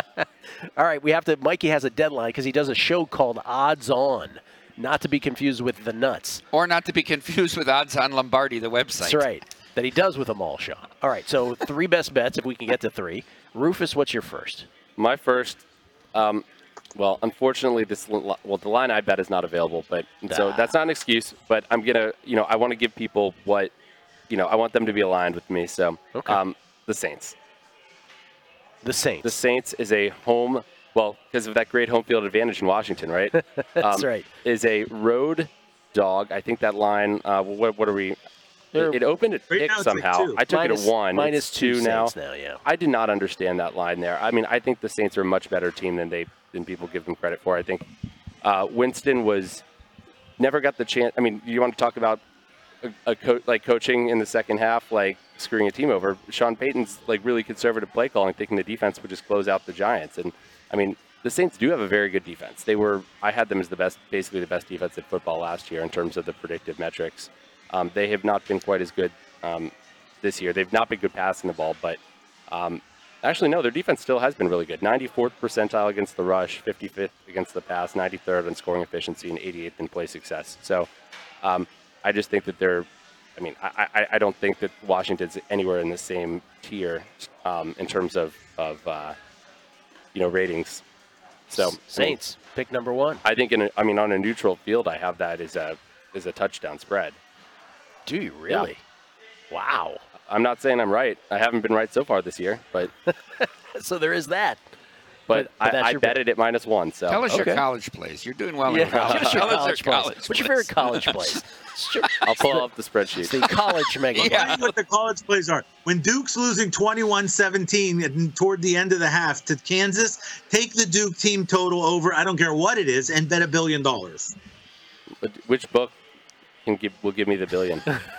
All right, we have to. Mikey has a deadline because he does a show called Odds On, not to be confused with the Nuts. Or not to be confused with Odds on Lombardi, the website. That's right. That he does with Amal Shaw. All right, so three best bets if we can get to three. Rufus, what's your first? My first, um, well, unfortunately, this li- well, the line I bet is not available, but so Ah. that's not an excuse. But I'm gonna, you know, I want to give people what, you know, I want them to be aligned with me. So, Okay. um, the Saints. The Saints. The Saints is a home, well, because of that great home field advantage in Washington, right? That's Um, right. Is a road dog. I think that line. Uh, what, what are we? They're- It, it opened at Right pick now it's like somehow. two. I took Minus- it at one. minus It's two two now. Saints now, yeah. I did not understand that line there. I mean, I think the Saints are a much better team than they than people give them credit for. I think uh, Winston was never got the chance. I mean, you want to talk about a, a co- like coaching in the second half, like screwing a team over. Sean Payton's like really conservative play calling, thinking the defense would just close out the Giants. And I mean, the Saints do have a very good defense. They were I had them as the best, basically the best defense in football last year in terms of the predictive metrics. Um, they have not been quite as good um, this year. They've not been good passing the ball, but um, actually, no, their defense still has been really good. ninety-fourth percentile against the rush, fifty-fifth against the pass, ninety-third in scoring efficiency, and eighty-eighth in play success. So um, I just think that they're, I mean, I, I, I don't think that Washington's anywhere in the same tier um, in terms of, of uh, you know, ratings. So Saints, pick number one. I think, in a, I mean, on a neutral field, I have that as a, as a touchdown spread. Do you really? Wow. I'm not saying I'm right. I haven't been right so far this year, but So there is that. But, But- but that's I, I your bet it at minus one. So Tell us Okay. your college plays. You're doing well Yeah, in college. give us your Tell us college your plays. What's your favorite college plays? Sure. I'll pull up the It's spreadsheet. the college mega. Yeah. Tell you what the college plays are. When Duke's losing twenty-one seventeen and toward the end of the half to Kansas, take the Duke team total over, I don't care what it is, and bet a billion dollars. But which book can give will give me the billion?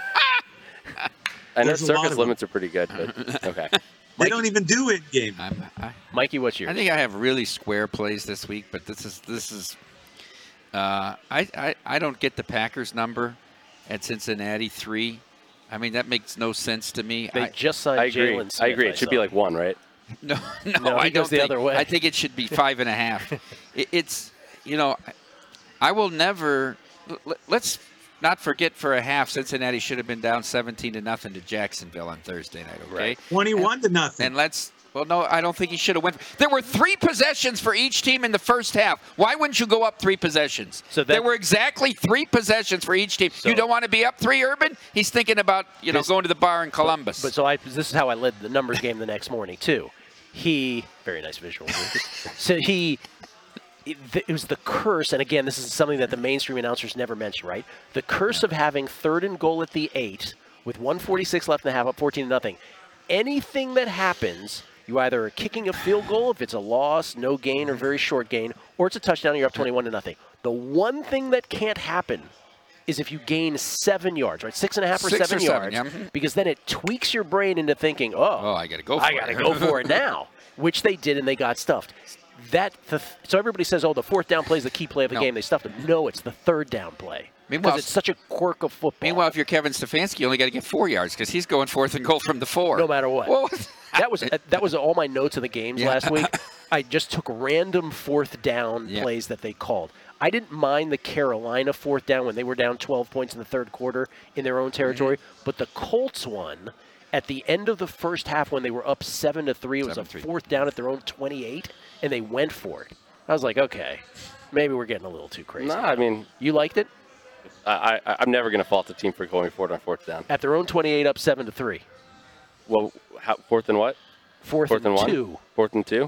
I know There's a lot circus of limits are pretty good, but okay. They don't even do it game. I'm, I, Mikey, what's yours? I think I have really square plays this week, but this is this is. Uh, I, I I don't get the Packers number at Cincinnati three. I mean that makes no sense to me. They I, just signed I agree. Jalen Smith. I agree. It should be saw. like one, right? no, no, No, he I goes don't the think, other way. I think it should be five and a half. it, it's you know, I will never. l- Let's not forget for a half. Cincinnati should have been down seventeen to nothing to Jacksonville on Thursday night. Okay. Right. twenty-one to nothing. And let's. Well, no, I don't think he should have went. There were three possessions for each team in the first half. Why wouldn't you go up three possessions? So that- there were exactly three possessions for each team. So- you don't want to be up three, Urban? He's thinking about you know This- going to the bar in Columbus. But so I, this is how I led the numbers game the next morning too. He, very nice visual. So he, it, it was the curse, and again, this is something that the mainstream announcers never mention, right? The curse of having third and goal at the eight with one forty-six left in the half, up fourteen to nothing. Anything that happens, you either are kicking a field goal if it's a loss, no gain, or very short gain, or it's a touchdown and you're up twenty-one to nothing. The one thing that can't happen is if you gain seven yards, right? Six and a half or Six seven or seven, yards, yeah. Mhm. because then it tweaks your brain into thinking, oh, oh, I got to go. For I it. got to go for it now, which they did, and they got stuffed. That the, so everybody says, oh, the fourth down play is the key play of the No. game. They stuffed it. No, it's the third down play. Meanwhile- Because it's such a quirk of football. Meanwhile, if you're Kevin Stefanski, you only got to get four yards because he's going fourth and goal from the four. no matter what. Well, that was that was all my notes of the games Yeah. last week. I just took random fourth down Yeah. plays that they called. I didn't mind the Carolina fourth down when they were down twelve points in the third quarter in their own territory, Mm-hmm. but the Colts one at the end of the first half when they were up seven to three, it was a seven three. fourth down at their own twenty-eight, and they went for it. I was like, okay, maybe we're getting a little too crazy. No, I mean, You liked it I, I, I'm never going to fault the team for going forward on fourth down. at their own twenty-eight, up seven to three, Well, how, fourth and what? fourth, Fourth and one? two. Fourth and two?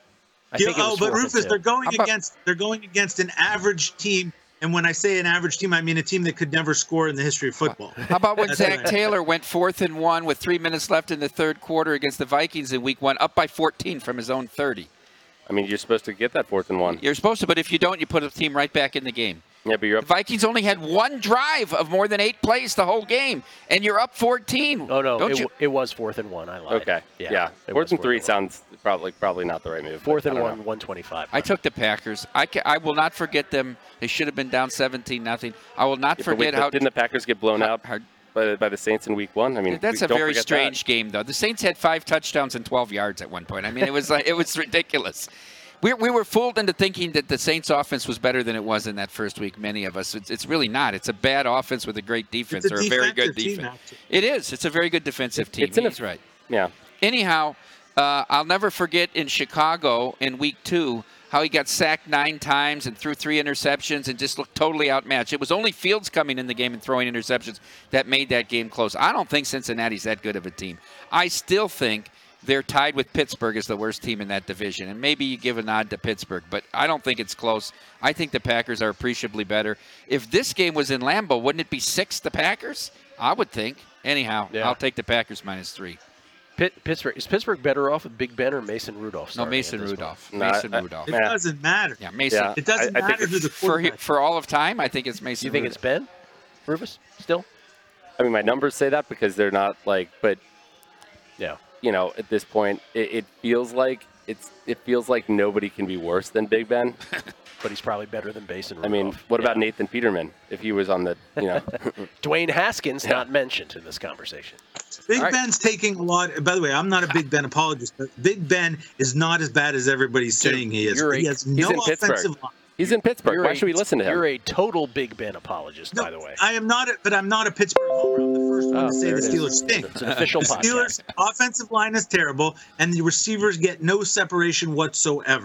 I Yeah, think it oh, was but fourth and Rufus, two. they're going How about- against they're going against an average team, and when I say an average team, I mean a team that could never score in the history of football. how about when That's Zach right. Taylor went fourth and one with three minutes left in the third quarter against the Vikings in week one, up by fourteen from his own thirty? I mean, you're supposed to get that fourth and one. You're supposed to, but if you don't, you put the team right back in the game. Yeah, but you're The up. Vikings only had one drive of more than eight plays the whole game, and you're up fourteen. Oh no, Don't it, you? w- it was fourth and one. I lied. Okay. Yeah. Yeah. it Fourth was and three one. sounds probably probably not the right move. Fourth but and I don't one, know. one twenty-five. I took the Packers. I, ca- I will not forget them. They should have been down seventeen nothing. I will not Yeah, but wait, forget but how. didn't the Packers get blown how- out how- by, by the Saints in week one? I mean, that's we- a don't very forget strange that. game, though. The Saints had five touchdowns and twelve yards at one point. I mean, it was like it was ridiculous. We, we were fooled into thinking that the Saints' offense was better than it was in that first week. Many of us. It's, it's really not. It's a bad offense with a great defense, It's a or a very good defensive team, defense. actually. It is. It's a very good defensive It- team. it's in a- He's right. Yeah. Anyhow, uh, I'll never forget in Chicago in week two how he got sacked nine times and threw three interceptions and just looked totally outmatched. It was only Fields coming in the game and throwing interceptions that made that game close. I don't think Cincinnati's that good of a team. I still think they're tied with Pittsburgh as the worst team in that division. And maybe you give a nod to Pittsburgh, but I don't think it's close. I think the Packers are appreciably better. If this game was in Lambeau, wouldn't it be six the Packers? I would think. Anyhow, Yeah. I'll take the Packers minus three. Pitt, Pittsburgh is Pittsburgh better off with Big Ben or Mason Rudolph? No, starting Mason at this Rudolph. No, Mason I- Rudolph. It Yeah. doesn't matter. Yeah, Mason. Yeah. It doesn't I- I think matter who the For quarterback. for all of time, I think it's Mason. You think Rudolph. it's Ben, Rufus? Still? I mean, my numbers say that because they're not like, but Yeah. you know, at this point, it, it feels like it's it feels like nobody can be worse than Big Ben. But he's probably better than Mason I Rudolph. mean, what about Yeah. Nathan Peterman if he was on the, you know? Dwayne Haskins Yeah. not mentioned in this conversation? Big All right. Ben's taking a lot. By the way, I'm not a Big Ben apologist, but Big Ben is not as bad as everybody's Dude, saying he is. you're a- He has he's no in Pittsburgh. offensive line. He's in Pittsburgh. You're Why a- should we listen to him? You're a total Big Ben apologist, No, by the way. I am not, a, but I'm not a Pittsburgh homer. I'm the first one Oh, to say there the it is. Steelers stink. It's an official The podcast. Steelers' offensive line is terrible, and the receivers get no separation whatsoever.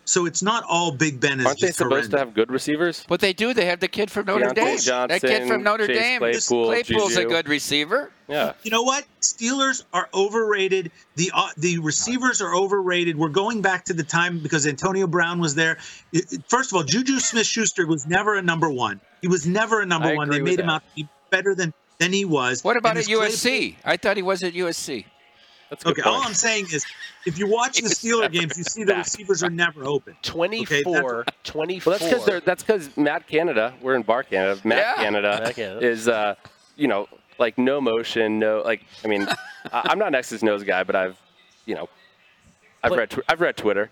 So it's not all Big Ben is Aren't they just supposed horrendous. to have good receivers? But they do. They have the kid from Notre Deontay Dame. Johnson, that kid from Notre Chase Dame. Claypool, Claypool's a Juju. good receiver. Yeah. You know what? Steelers are overrated. The uh, the receivers are overrated. We're going back to the time because Antonio Brown was there. It- it- First of all, Juju Smith-Schuster was never a number one. He was never a number I one. agree They with made him that. out to be better than, than he was. What about And at this U S C? Claypool- I thought he was at U S C. That's a good Okay, all point. I'm saying is if you watch the Steeler games, you see the receivers are never open. twenty-four, twenty-four. Well, that's because they're that's because Matt Canada. We're in Bar Canada. Matt Yeah. Canada Matt Canada. is, uh, you know, like no motion, no like. I mean, I- I'm not an X's nose guy, but I've, you know, I've Play- read tw- I've read Twitter.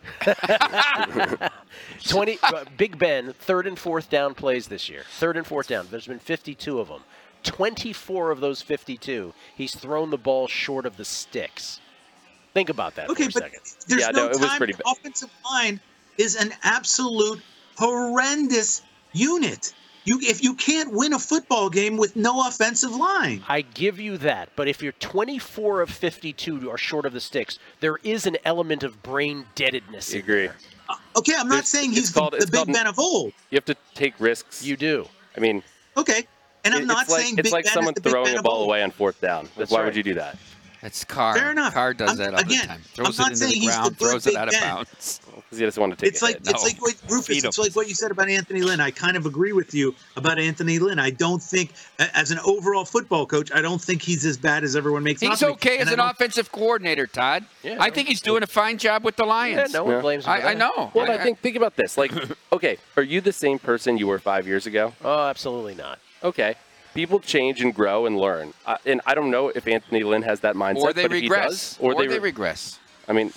twenty. uh, Big Ben, third and fourth down plays this year. Third and fourth down. There's been fifty-two of them. twenty-four of those fifty-two, he's thrown the ball short of the sticks. Think about that Okay, for a but second. there's Yeah, no, no, it was time. pretty The bad. offensive line is an absolute horrendous unit. You, if you can't win a football game with no offensive line, I give you that, but if you're twenty-four of fifty-two are short of the sticks, there is an element of brain deadedness. I in agree. there. okay, I'm not There's- saying it's he's the, called- the it's Big called- Ben of old. You have to take risks. You do. I mean, Okay, and I'm it- not it's like saying it's Big like Ben someone is the Big throwing Ben a of ball old. away on fourth down. Like, That's why right. would you do that? That's Carr. Fair enough. Carr does I'm- that all again, the time. I'm Throws not it into saying the he's the ground, good throws it Big out of Ben. bounds. Because he doesn't want to take It's a like hit. it's No. like what Rufus. Feed It's him. like what you said about Anthony Lynn. I kind of agree with you about Anthony Lynn. I don't think, a- as an overall football coach, I don't think he's as bad as everyone makes. him He's out to be. okay And as I an don't- offensive coordinator, Todd. Yeah, I think he's doing a fine job with the Yeah, Lions. no one Yeah. blames him for I, I that. know. Well, I, I think think about this. Like, okay, are you the same person you were five years ago? Oh, absolutely not. Okay. People change and grow and learn, uh, and I don't know if Anthony Lynn has that mindset. or they but if he regress. does, or, they, re- regress. I mean,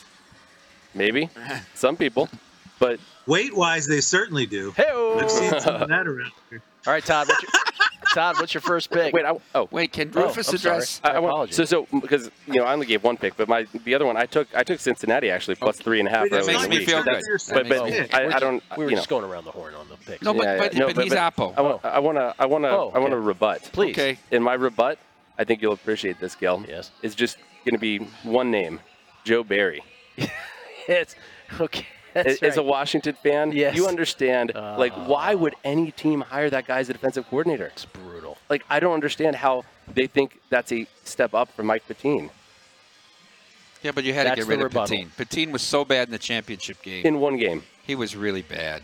maybe some people, but Weight wise, they certainly do. Hey, I've seen some of that around here. all right, Todd. What's your, Todd, what's your first pick? wait, I, oh, Wait, can Oh, Rufus I'm sorry. address? I, I want, apologies. so so because you know I only gave one pick, but my the other one I took I took Cincinnati actually plus three and a half. Wait, That that's early makes in not the me week. feel your- good. that's That But, makes but me- pick. I, We're I don't. We were you know, just going around the horn on the picks. No, but, Yeah, but, yeah, no, but but- he's but- Apple. I want I want to I want to Oh, I want to okay. rebut. Please. Okay. In my rebut, I think you'll appreciate this, Gil. Yes. It's just going to be one name, Joe Barry. It's okay. That's As a right. Washington fan, Yes. you understand, like, why would any team hire that guy as a defensive coordinator? It's brutal. Like, I don't understand how they think that's a step up from Mike Patine Yeah, but you had That's to get the rid of rebuttal. Patine. Patine was so bad in the championship game. in one game. he was really bad.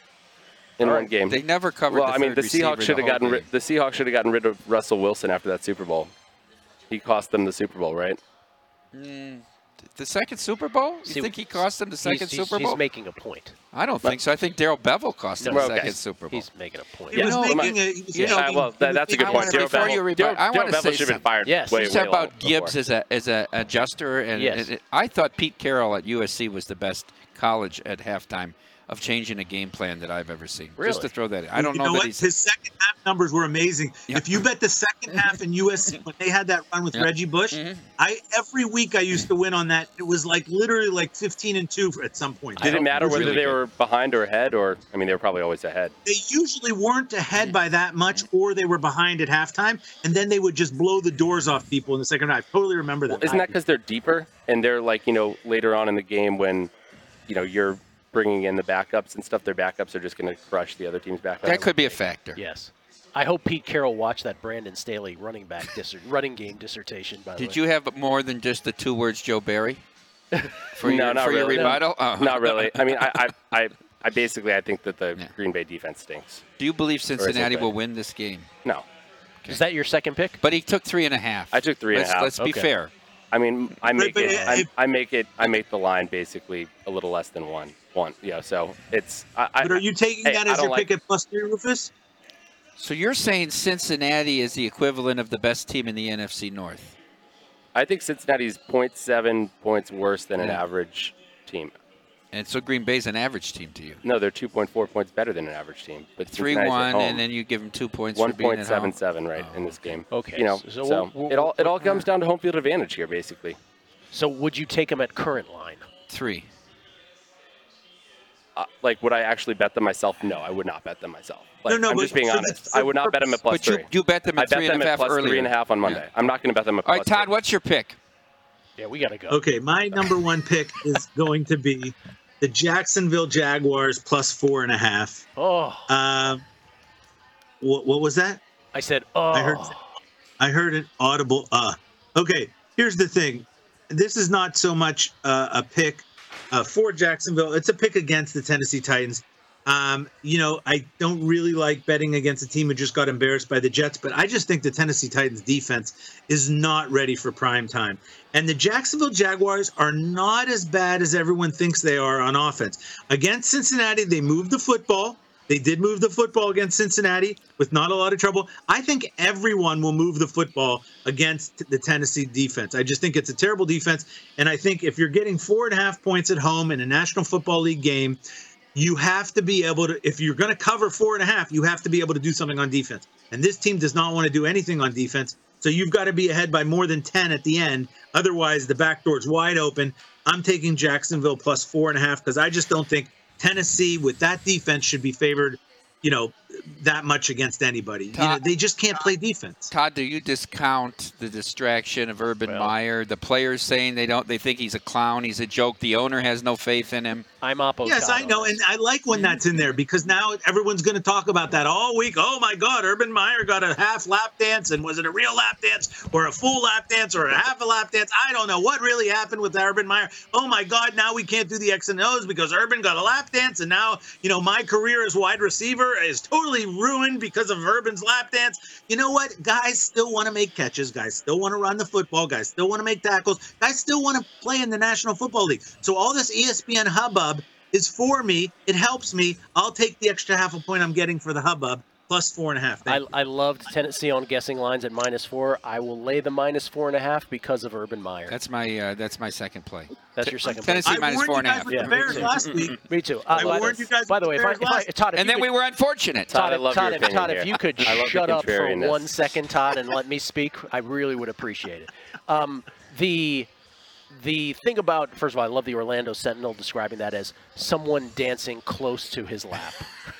In All one right. game. They never covered well, the I mean, third the receiver Seahawks should the have whole gotten ri- game. the Seahawks should have gotten rid of Russell Wilson after that Super Bowl. He cost them the Super Bowl, right? The second Super Bowl? You See, think he cost them the second he's, he's, Super Bowl? He's making a point. I don't think so. I think Daryl Bevel cost them No, the okay. second Super Bowl. He's making a point. He was No, making a. He was yeah. Uh, joking- well, he that, was that's a good making I point. wanna- Daryl before Bevel, you rebut, Daryl, I wanna Daryl Bevel say should have been something. fired Yes. way, You way said long about Gibbs before. as a as a adjuster, and, Yes. and I thought Pete Carroll at U S C was the best college at halftime of changing a game plan that I've ever seen. Just Really? to throw that in. I don't you know, know that what? he's. His second half numbers were amazing. Yeah. If you bet the second half in U S C when they had that run with Yeah. Reggie Bush, Mhm. I every week I used to win on that. It was like literally like fifteen and two at some point. Did it matter was whether really they good. were behind or ahead, or I mean, they were probably always ahead. They usually weren't ahead by that much, or they were behind at halftime, and then they would just blow the doors off people in the second half. I totally remember that. Isn't that because they're deeper and they're like, you know, later on in the game when, you know, you're bringing in the backups and stuff, their backups are just going to crush the other team's backups? That could be a factor. Yes. I hope Pete Carroll watched that Brandon Staley running back dissert, running game dissertation. By the way, Did you have more than just the two words Joe Barry for No, your, not for your really. rebuttal? Oh. Not really. I mean, I, I, I, I basically, I think that the Yeah. Green Bay defense stinks. Do you believe Cincinnati okay. will win this game? No. Is that your second pick? But he took three and a half. I took three and a let's, half. Let's be Okay. fair. I mean, I make but it, if- I, I make it, I make the line basically a little less than one. One, yeah. So it's. I, I, But are you taking hey, that I as don't your like- pick at plus three, Rufus? So you're saying Cincinnati is the equivalent of the best team in the N F C North? I think Cincinnati's zero point seven points worse than an Yeah. average team. And so Green Bay's an average team to you. No, they're two point four points better than an average team. But three Cincinnati's at one, home. and then you give them two points one for being point at seven home. seven, right, Oh, in this game. Okay, You know, so so, we'll- we'll- it all it all comes down to home field advantage here, basically. So would you take him at current line? Three. Uh, like, would I actually bet them myself? No, I would not bet them myself. Like, No, no, I'm but just being for the- honest. for I would the not bet them at plus But you, three. you bet them I at bet three and them a at half plus earlier. three and a half on Monday. Yeah. I'm not going to bet them at All plus right, Todd, three. what's your pick? Yeah, we got to go. Okay, my number one pick is going to be the Jacksonville Jaguars plus four and a half. Oh, Uh, what, what was that? I said, oh. I heard I heard an audible uh. Okay, here's the thing. This is not so much uh, a pick uh, for Jacksonville. It's a pick against the Tennessee Titans. Um, you know, I don't really like betting against a team who just got embarrassed by the Jets, but I just think the Tennessee Titans defense is not ready for prime time. And the Jacksonville Jaguars are not as bad as everyone thinks they are on offense. Against Cincinnati, they moved the football. They did move the football against Cincinnati with not a lot of trouble. I think everyone will move the football against the Tennessee defense. I just think it's a terrible defense. And I think if you're getting four and a half points at home in a National Football League game, you have to be able to, if you're going to cover four and a half, you have to be able to do something on defense. And this team does not want to do anything on defense. So you've got to be ahead by more than ten at the end. Otherwise, the back door's wide open. I'm taking Jacksonville plus four and a half because I just don't think Tennessee with that defense should be favored, you know, that much against anybody. Todd, you know, they just can't play defense. Todd, do you discount the distraction of Urban Well, Meyer? The players saying they don't, they think he's a clown, he's a joke. The owner has no faith in him. I'm oppo. Yes, I know, and I like when that's in there because now everyone's going to talk about that all week. Oh my God, Urban Meyer got a half lap dance, and was it a real lap dance or a full lap dance or a half a lap dance? I don't know what really happened with Urban Meyer. Oh my God, now we can't do the X and O's because Urban got a lap dance, and now you know my career as wide receiver is totally ruined because of Urban's lap dance. You know what? Guys still want to make catches. Guys still want to run the football. Guys still want to make tackles. Guys still want to play in the National Football League. So all this E S P N hubbub is for me. It helps me. I'll take the extra half a point I'm getting for the hubbub plus four and a half. I, I loved Tennessee on guessing lines at minus four. I will lay the minus four and a half because of Urban Meyer. That's my uh, that's my second play. That's your second Tennessee play. I minus warned four and a you guys half. with Yeah, the me Bears too. last week. Me too. I Uh, warned you guys By the with way, the if I, Bears if I, last Todd, if And you then could, we were unfortunate. Todd, Todd, I love Todd, your if, opinion Todd, if here. you could I love the shut up for contrariness. one second, Todd, and let me speak, I really would appreciate it. Um, the the thing about, first of all, I love the Orlando Sentinel describing that as someone dancing close to his lap.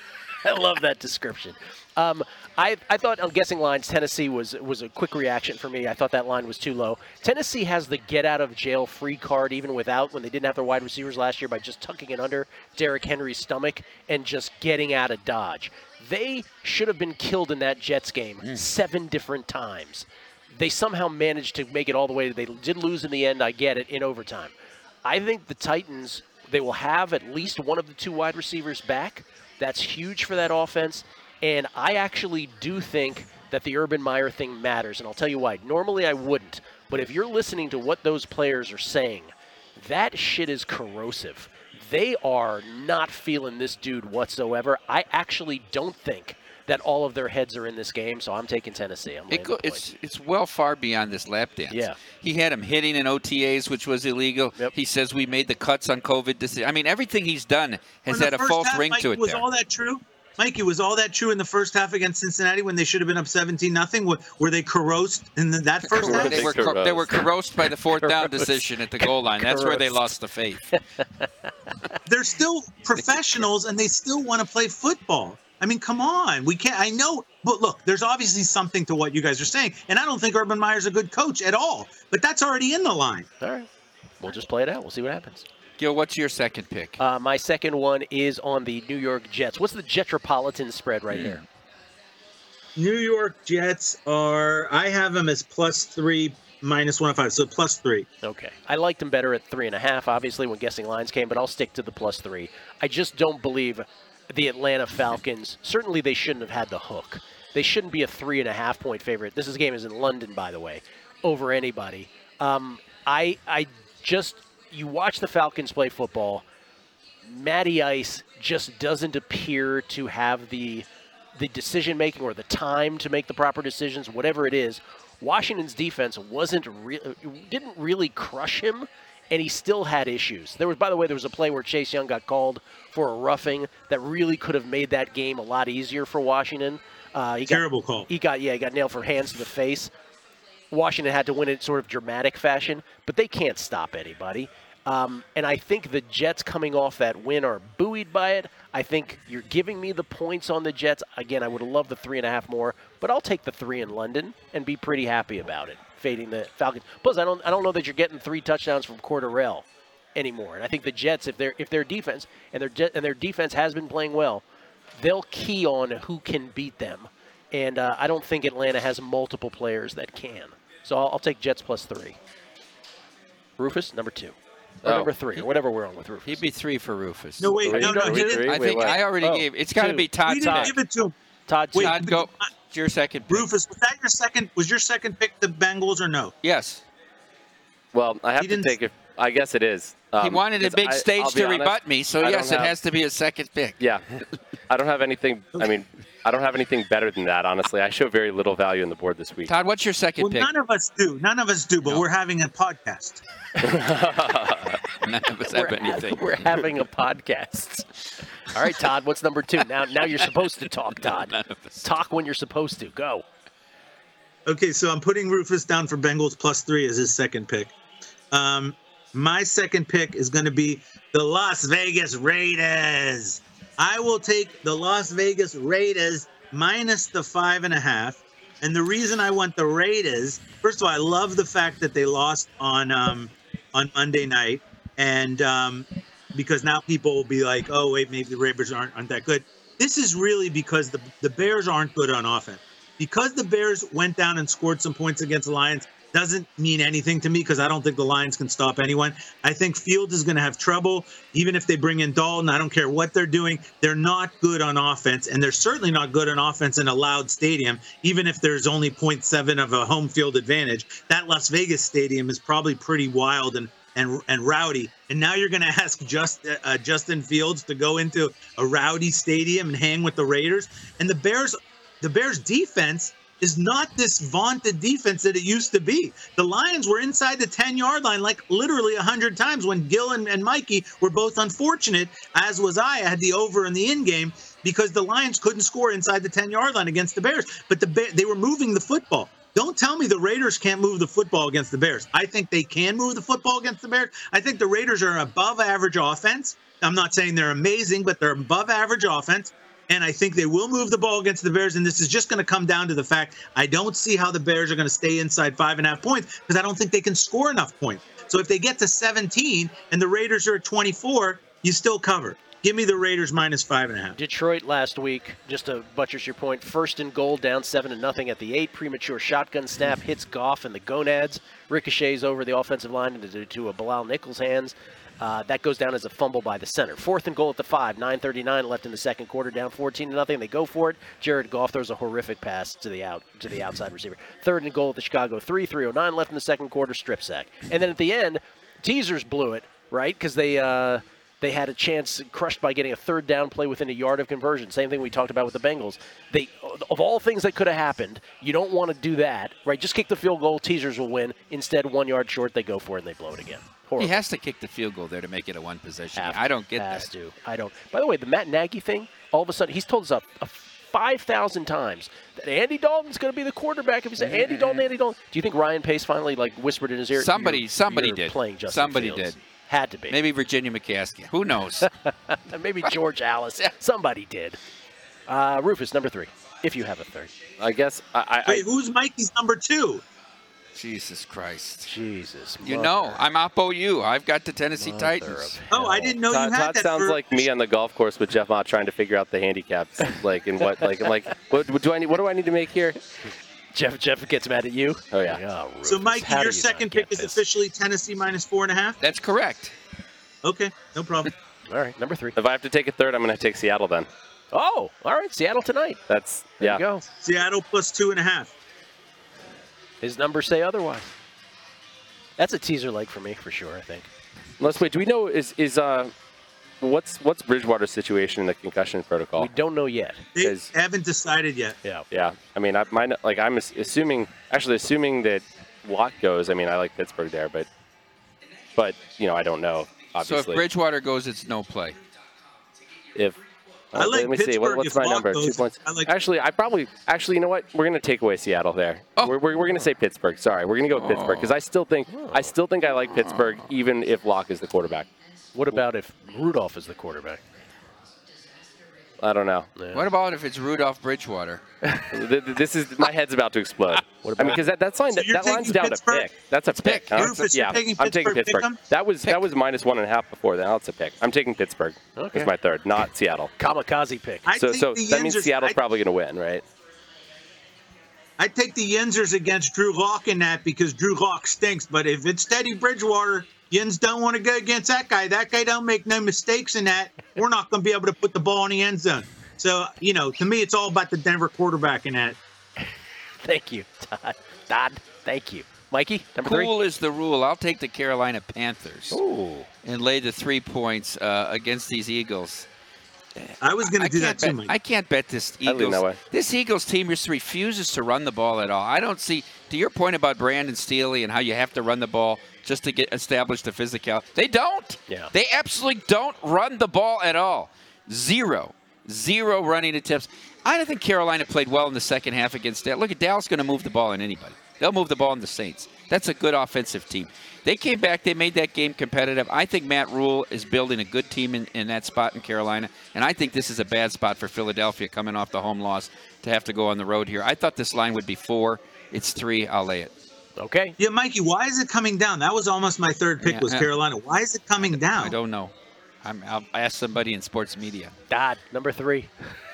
I love that description. Um, I, I thought on guessing lines, Tennessee was was a quick reaction for me. I thought that line was too low. Tennessee has the get out of jail free card even without, when they didn't have their wide receivers last year, by just tucking it under Derrick Henry's stomach and just getting out of Dodge. They should have been killed in that Jets game mm. seven different times. They somehow managed to make it all the way. They did lose in the end, I get it, in overtime. I think the Titans, they will have at least one of the two wide receivers back. That's huge for that offense. And I actually do think that the Urban Meyer thing matters, and I'll tell you why. Normally I wouldn't, but if you're listening to what those players are saying, that shit is corrosive. They are not feeling this dude whatsoever. I actually don't think that all of their heads are in this game, so I'm taking Tennessee. I'm It go, it's it's well far beyond this lap dance. Yeah. He had him hitting in O T As, which was illegal. Yep. He says we made the cuts on COVID decision. I mean, everything he's done has In the had a first false half, ring Mikey, to it was there. all that true? Mikey, was all that true in the first half against Cincinnati when they should have been up seventeen nothing? Were, were they corrosed in the, that first half? They were, Corrosed. they were corrosed by the fourth down decision at the goal line. That's where they Corrosed. lost the faith. They're still professionals and they still want to play football. I mean, come on. We can't. I know. But look, there's obviously something to what you guys are saying. And I don't think Urban Meyer's a good coach at all. But that's already in the line. All right. We'll just play it out. We'll see what happens. Gil, what's your second pick? Uh, my second one is on the New York Jets. What's the Jetropolitan spread right here? New York Jets are, I have them as plus three, minus one oh five. So plus three. Okay. I liked them better at three and a half, obviously, when guessing lines came, but I'll stick to the plus three. I just don't believe the Atlanta Falcons, certainly they shouldn't have had the hook. They shouldn't be a three and a half point favorite. This is, game is in London, by the way, over anybody. Um, I, I just, you watch the Falcons play football, Matty Ice just doesn't appear to have the the decision making or the time to make the proper decisions, whatever it is. Washington's defense wasn't re- didn't really crush him, and he still had issues. There was, by the way, there was a play where Chase Young got called for a roughing that really could have made that game a lot easier for Washington. Uh, he Terrible got, call. He got yeah, he got nailed for hands to the face. Washington had to win it sort of dramatic fashion, but they can't stop anybody. Um, and I think the Jets coming off that win are buoyed by it. I think you're giving me the points on the Jets. Again, I would have loved the three and a half more, but I'll take the three in London and be pretty happy about it, fading the Falcons. Plus, I don't, I don't know that you're getting three touchdowns from Cordarrelle. anymore. And I think the Jets, if their if their defense and their jet, and their defense has been playing well, they'll key on who can beat them. And uh, I don't think Atlanta has multiple players that can. So I'll, I'll take Jets plus three. Rufus, number two. Or Oh. number three, or whatever we're on with Rufus. He'd be three for Rufus. No, wait, Three? no, no, Three? he didn't. Three? I Wait, think what? I already Oh, gave. It's got to two. be We Todd's didn't pick. give it to him. Todd, Wait, two. Todd, go. uh, It's your second pick. Rufus, was that your second? Was your second pick the Bengals or no? Yes. Well, I have He to didn't- take it. I guess it is. He Um, wanted a 'cause big I- stage I'll be to honest, rebut me, so I yes, don't it have- has to be a second pick. Yeah, I don't have anything. I mean, I don't have anything better than that. Honestly, I show very little value in the board this week. Todd, what's your second Well, pick? none of us do. None of us do, but No. we're having a podcast. None of us have We're, anything. we're having a podcast. All right, Todd, what's number two? Now, now you're supposed to talk, Todd. None of us. Talk when you're supposed to. Go. Okay, so I'm putting Rufus down for Bengals plus three as his second pick. Um, my second pick is going to be the Las Vegas Raiders. I will take the Las Vegas Raiders minus the five and a half. And the reason I want the Raiders, first of all, I love the fact that they lost on um, on Monday night, and um, because now people will be like, oh wait, maybe the Raiders aren't aren't that good. This is really because the the Bears aren't good on offense. Because the Bears went down and scored some points against the Lions doesn't mean anything to me because I don't think the Lions can stop anyone. I think Fields is going to have trouble. Even if they bring in Dalton, I don't care what they're doing. They're not good on offense, and they're certainly not good on offense in a loud stadium, even if there's only zero point seven of a home field advantage. That Las Vegas stadium is probably pretty wild and and and rowdy. And now you're going to ask just uh, Justin Fields to go into a rowdy stadium and hang with the Raiders. And the Bears, the Bears defense is not this vaunted defense that it used to be. The Lions were inside the ten-yard line like literally one hundred times when Gil and, and Mikey were both unfortunate, as was I. I had the over in the in-game because the Lions couldn't score inside the ten-yard line against the Bears. But the Bear, they were moving the football. Don't tell me the Raiders can't move the football against the Bears. I think they can move the football against the Bears. I think the Raiders are an above-average offense. I'm not saying they're amazing, but they're above-average offense. And I think they will move the ball against the Bears. And this is just going to come down to the fact I don't see how the Bears are going to stay inside five and a half points because I don't think they can score enough points. So if they get to seventeen and the Raiders are at twenty-four, you still cover. Give me the Raiders minus five and a half. Detroit last week, just to buttress your point, first and goal, down seven to nothing at the eight. Premature shotgun snap hits Goff in the gonads, ricochets over the offensive line into to a Bilal Nichols' hands. Uh, that goes down as a fumble by the center. Fourth and goal at the five, nine thirty-nine left in the second quarter, down fourteen to nothing. They go for it. Jared Goff throws a horrific pass to the out to the outside receiver. Third and goal at the Chicago three, three oh nine left in the second quarter, strip sack. And then at the end, Teasers blew it, right? Because they uh, they had a chance, crushed by getting a third down play within a yard of conversion. Same thing we talked about with the Bengals. They, of all things that could have happened, you don't want to do that, right? Just kick the field goal. Teasers will win. Instead, one yard short, they go for it and they blow it again. Horrible. He has to kick the field goal there to make it a one possession. Have I don't get has that. to. I don't. By the way, the Matt Nagy thing, all of a sudden, he's told us a, a five thousand times that Andy Dalton's going to be the quarterback. If he said Andy Dalton, Andy Dalton. Do you think Ryan Pace finally like whispered in his ear? Somebody- you're, somebody you're did. Playing Justin Somebody Fields? did. Had to be. Maybe Virginia McCaskey. Who knows? Maybe George Alice. Somebody did. Uh, Rufus, number three, if you have a third. I guess I. I, Wait, who's Mikey's number two? Jesus Christ. Jesus. You mother- know, I'm Oppo U. I've got the Tennessee mother Titans. of Oh, I hell. didn't know Todd, you had Todd that. sounds for- like me on the golf course with Jeff Mott trying to figure out the handicaps. Like, and what, like, I'm like, what, what do I need? What do I need to make here? Jeff Jeff gets mad at you. Oh, yeah. Like, oh, So, Rufus, Mikey, how your do you second not get pick is this? officially Tennessee minus four and a half? That's correct. Okay, no problem. All right, number three. If I have to take a third, I'm going to take Seattle then. Oh, all right, Seattle tonight. That's There yeah. you go. Seattle plus two and a half. His numbers say otherwise. That's a teaser leg for me, for sure, I think. Let's wait. Do we know is is uh, what's what's Bridgewater's situation in the concussion protocol? We don't know yet. They Because- haven't decided yet. Yeah. Yeah, I mean, I mine like I'm ass- assuming, actually assuming that Watt goes. I mean, I like Pittsburgh there, but but you know, I don't know. Obviously, So if Bridgewater goes, it's no play. if I uh, like let me see, what, Pittsburgh what's if my Watt number? Two goes. points. I like- Actually, I probably actually, you know what? We're gonna take away Seattle there. Oh. We're, we're, we're gonna say Pittsburgh. Sorry, we're gonna go with Pittsburgh because I still think I still think I like Pittsburgh even if Locke is the quarterback. What about if Rudolph is the quarterback? I don't know. Yeah. What about if it's Rudolph Bridgewater? Th- th- this is my head's about to explode. What I about mean, because that, that line So that, you're that line's taking down Pittsburgh? to pick. That's a pick. pick. huh? Rufus, yeah, you're taking I'm taking Pittsburgh, Pittsburgh. pick 'em? That was Pick. that was minus one and a half before. Now it's a pick. I'm taking Pittsburgh. Okay. As my third, not Seattle. kamikaze pick? I So think so the that means Yinzers- Seattle's I- probably going to win, right? I take the Yinzers against Drew Lock in that because Drew Lock stinks. But if it's Teddy Bridgewater, Yins don't want to go against that guy. That guy don't make no mistakes in that. We're not going to be able to put the ball in the end zone. So, you know, to me, it's all about the Denver quarterback in that. Thank you, Todd. Todd, thank you. Mikey, number Cool is the rule. I'll take the Carolina Panthers three. Ooh. and lay the three points uh, against these Eagles. I was going I to do that can't too, bet, Mike. I can't bet this I lean Eagles. that way. This Eagles team just refuses to run the ball at all. I don't see. To your point about Brandon Staley and how you have to run the ball just to get establish the physical, they don't. Yeah. They absolutely don't run the ball at all. Zero, zero running attempts. I don't think Carolina played well in the second half against Dallas. Look at Dallas going to move the ball on anybody. They'll move the ball on the Saints. That's a good offensive team. They came back. They made that game competitive. I think Matt Rule is building a good team in, in that spot in Carolina, and I think this is a bad spot for Philadelphia coming off the home loss to have to go on the road here. I thought this line would be four. It's three. I'll lay it. Okay. Yeah, Mikey, why is it coming down? That was almost my third pick Yeah, was yeah. Carolina. Why is it coming down? I don't know. I'm, I'll ask somebody in sports media. Todd, number three.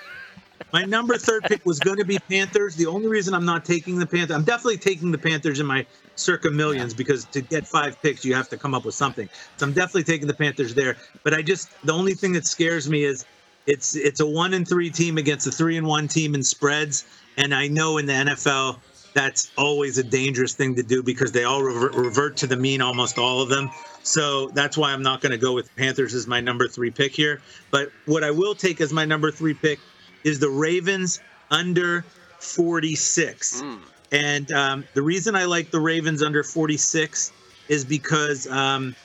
My number third pick was going to be Panthers. The only reason I'm not taking the Panthers, I'm definitely taking the Panthers in my circa millions because to get five picks, you have to come up with something. So I'm definitely taking the Panthers there. But I just, the only thing that scares me is it's it's a one and three team against a three and one team in spreads. And I know in the N F L, that's always a dangerous thing to do because they all revert, revert to the mean, almost all of them. So that's why I'm not going to go with Panthers as my number three pick here. But what I will take as my number three pick is the Ravens under forty-six. Mm. And um, the reason I like the Ravens under forty-six is because, um,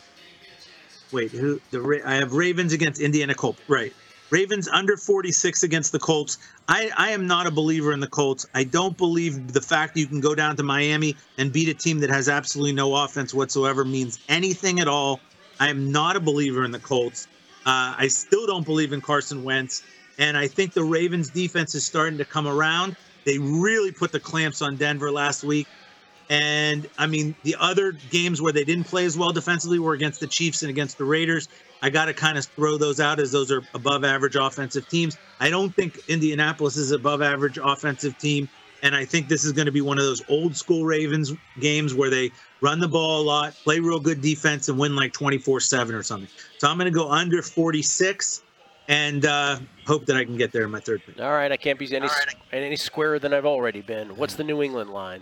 wait, who the Ra- I have Ravens against Indiana Colts. Right. Ravens under forty-six against the Colts. I, I am not a believer in the Colts. I don't believe the fact that you can go down to Miami and beat a team that has absolutely no offense whatsoever means anything at all. I am not a believer in the Colts. Uh, I still don't believe in Carson Wentz. And I think the Ravens defense is starting to come around. They really put the clamps on Denver last week. And, I mean, the other games where they didn't play as well defensively were against the Chiefs and against the Raiders. I got to kind of throw those out as those are above average offensive teams. I don't think Indianapolis is an above average offensive team. And I think this is going to be one of those old school Ravens games where they run the ball a lot, play real good defense, and win like twenty-four seven or something. So I'm going to go under forty-six. And uh, hope that I can get there in my third pick. All right, I can't be any right. any squarer than I've already been. What's the New England line?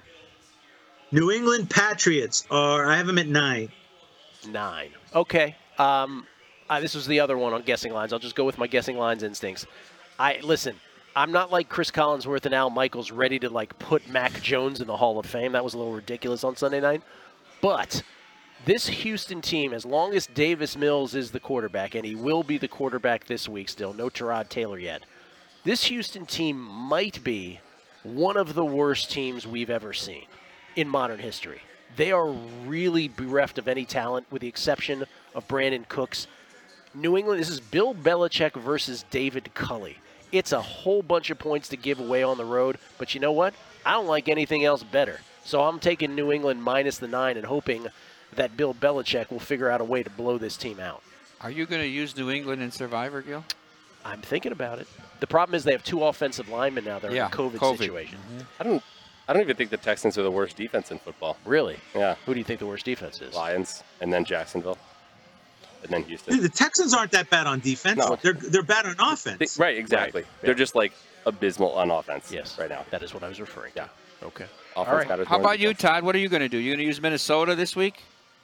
New England Patriots are, I have them at nine. Nine. Okay. Um, uh, this was the other one on guessing lines. I'll just go with my guessing lines instincts. I listen. I'm not like Chris Collinsworth and Al Michaels, ready to like put Mac Jones in the Hall of Fame. That was a little ridiculous on Sunday night, but. This Houston team, as long as Davis Mills is the quarterback, and he will be the quarterback this week still, no Tyrod Taylor yet, this Houston team might be one of the worst teams we've ever seen in modern history. They are really bereft of any talent, with the exception of Brandon Cooks. New England, this is Bill Belichick versus David Culley. It's a whole bunch of points to give away on the road, but you know what? I don't like anything else better. So I'm taking New England minus the nine and hoping that Bill Belichick will figure out a way to blow this team out. Are you going to use New England in Survivor, Gil? I'm thinking about it. The problem is they have two offensive linemen now that are Yeah, in a COVID, COVID. situation. Mm-hmm. I don't. I don't even think the Texans are the worst defense in football. Really? Yeah. Who do you think the worst defense is? Lions, and then Jacksonville, and then Dude, Houston. the Texans aren't that bad on defense. No. They're they're bad on offense. They- right, exactly. Right, They're yeah. just like abysmal on offense. Yes. right now. That is what I was referring to. Yeah. Okay. Offense All right. matters How more than about you, defense. Todd? What are you going to do? You going to use Minnesota this week?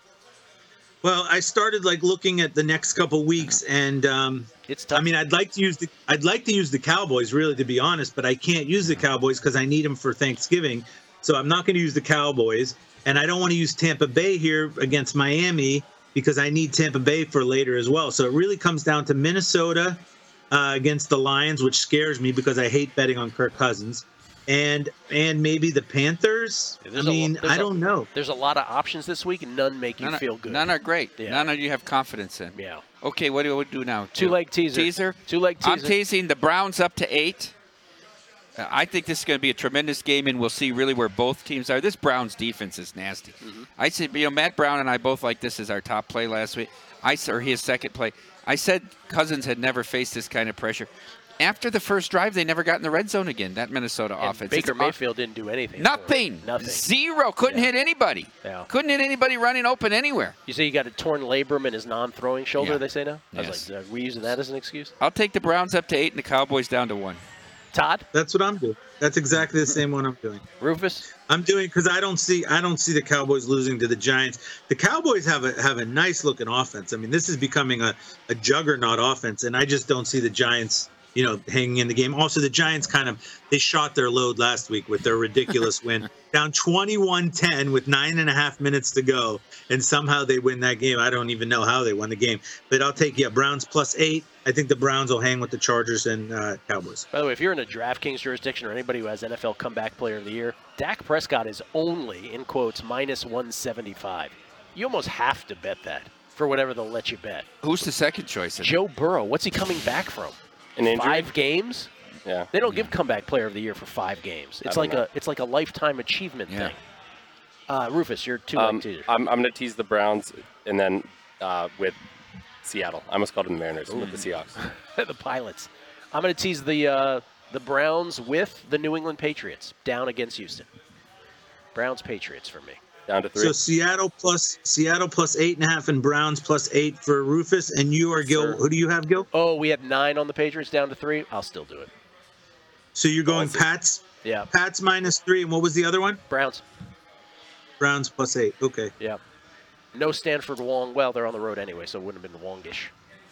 Well, I started like looking at the next couple weeks, and um, It's tough. I mean, I'd like to use the I'd like to use the Cowboys, really, to be honest, but I can't use the Cowboys because I need them for Thanksgiving. So I'm not going to use the Cowboys, and I don't want to use Tampa Bay here against Miami because I need Tampa Bay for later as well. So it really comes down to Minnesota uh, against the Lions, which scares me because I hate betting on Kirk Cousins, and and maybe the Panthers. I There's a lo- mean, there's I a- don't know. There's a lot of options this week, and none make you None, feel are, good. none are great. Yeah. None of you have confidence in. Yeah. Okay, what do we do now? Two leg teaser. Teaser. Two leg teaser. I'm teasing the Browns up to eight. I think this is going to be a tremendous game, and we'll see really where both teams are. This Browns defense is nasty. Mm-hmm. I said, you know, Matt Brown and I both like this as our top play last week. I or his second play. I said Cousins had never faced this kind of pressure. After the first drive, they never got in the red zone again. That Minnesota and offense. Baker it's Mayfield off. didn't do anything. Nothing. Nothing. Zero. Couldn't yeah. hit anybody. Yeah. Couldn't hit anybody running open anywhere. You say you got a torn labrum in his non-throwing shoulder. Yeah. They say now. I yes. was like, are we using that as an excuse? I'll take the Browns up to eight and the Cowboys down to one. Todd? That's what I'm doing. That's exactly the same one I'm doing. Rufus? I'm doing because I don't see I don't see the Cowboys losing to the Giants. The Cowboys have a have a nice looking offense. I mean, this is becoming a, a juggernaut offense, and I just don't see the Giants, you know, hanging in the game. Also, the Giants kind of they shot their load last week with their ridiculous win, down twenty-one ten with nine and a half minutes to go, and somehow they win that game. I don't even know how they won the game, but I'll take yeah Browns plus eight. I think the Browns will hang with the Chargers and uh, Cowboys. By the way, if you're in a DraftKings jurisdiction or anybody who has N F L Comeback Player of the Year, Dak Prescott is only, in quotes, minus one seventy-five. You almost have to bet that for whatever they'll let you bet. Who's the second choice? Joe Burrow. What's he coming back from? An injury? Five games? Yeah. They don't yeah. give Comeback Player of the Year for five games. It's I like don't know. a it's like a lifetime achievement Yeah. thing. Uh, Rufus, you're two Um, like teaser. I'm, I'm going to tease the Browns and then uh, with Seattle. I almost called them the Mariners with the Seahawks. The Pilots. I'm going to tease the uh, the Browns with the New England Patriots down against Houston. Browns Patriots for me. Down to three. So Seattle plus Seattle plus eight and a half, and Browns plus eight for Rufus, and you are Gil. Sir. Who do you have, Gil? Oh, we had nine on the Patriots down to three. I'll still do it. So you're going Awesome. Pats, Yeah. Pats minus three, and what was the other one? Browns. Browns plus eight. Okay. Yeah. No Stanford Wong. Well, they're on the road anyway, so it wouldn't have been Wongish.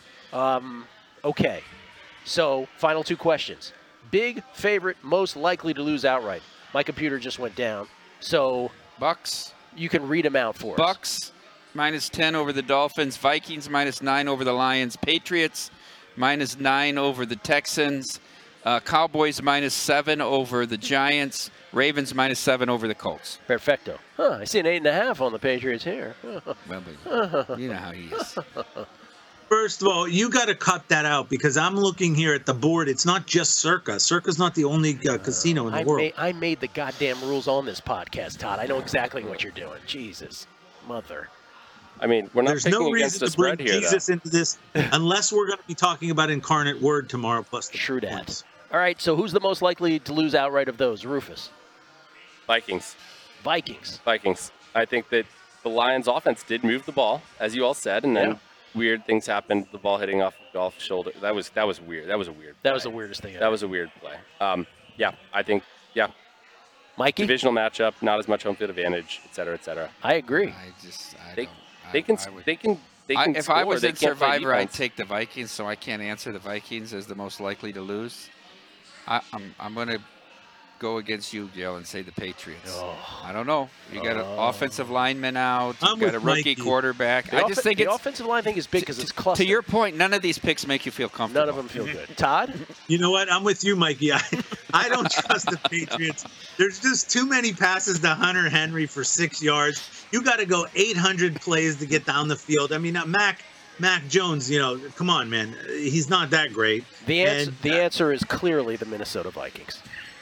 Um, okay. So, final two questions. Big favorite, most likely to lose outright. My computer just went down, so Bucks. you can read them out for us. Bucks minus ten over the Dolphins. Vikings minus nine over the Lions. Patriots minus nine over the Texans. Uh, Cowboys minus seven over the Giants. Ravens minus seven over the Colts. Perfecto. Huh, I see an eight and a half on the Patriots here. Well, but you know how he is. First of all, you got to cut that out because I'm looking here at the board. It's not just Circa. Circa's not the only uh, casino in the I world. made, I made the goddamn rules on this podcast, Todd. I know exactly what you're doing. Jesus. Mother. I mean, we're not There's picking no against reason the to bring spread here, Jesus though. into this unless we're going to be talking about Incarnate Word tomorrow plus the True that. points. All right, so who's the most likely to lose outright of those? Rufus. Vikings. Vikings. Vikings. I think that the Lions' offense did move the ball, as you all said, and then Yeah. weird things happened. The ball hitting off Goff's shoulder. That was that was weird. That was a weird. That play. was the weirdest thing ever. That was a weird play. Um, yeah, I think yeah, Mikey? divisional matchup, not as much home field advantage, et cetera, et cetera. I agree. I just, I They don't. I- they can I would- they can they I- can. if score, I was they in can't play Survivor, I'd defense. take the Vikings, so I can't answer the Vikings as the most likely to lose. I, I'm I'm going to go against you, Gil, and say the Patriots. Oh. I don't know. You got an offensive lineman out. You I'm got with a rookie Mikey. quarterback. The, I off- just think the it's offensive line thing is big because it's clustered. to your point. None of these picks make you feel comfortable. None of them feel good. Todd? You know what? I'm with you, Mikey. I, I don't trust the Patriots. There's just too many passes to Hunter Henry for six yards. You got to go eight hundred plays to get down the field. I mean, uh, Mac Mac Jones, you know, come on, man. He's not that great. The answer, And, the uh, answer is clearly the Minnesota Vikings.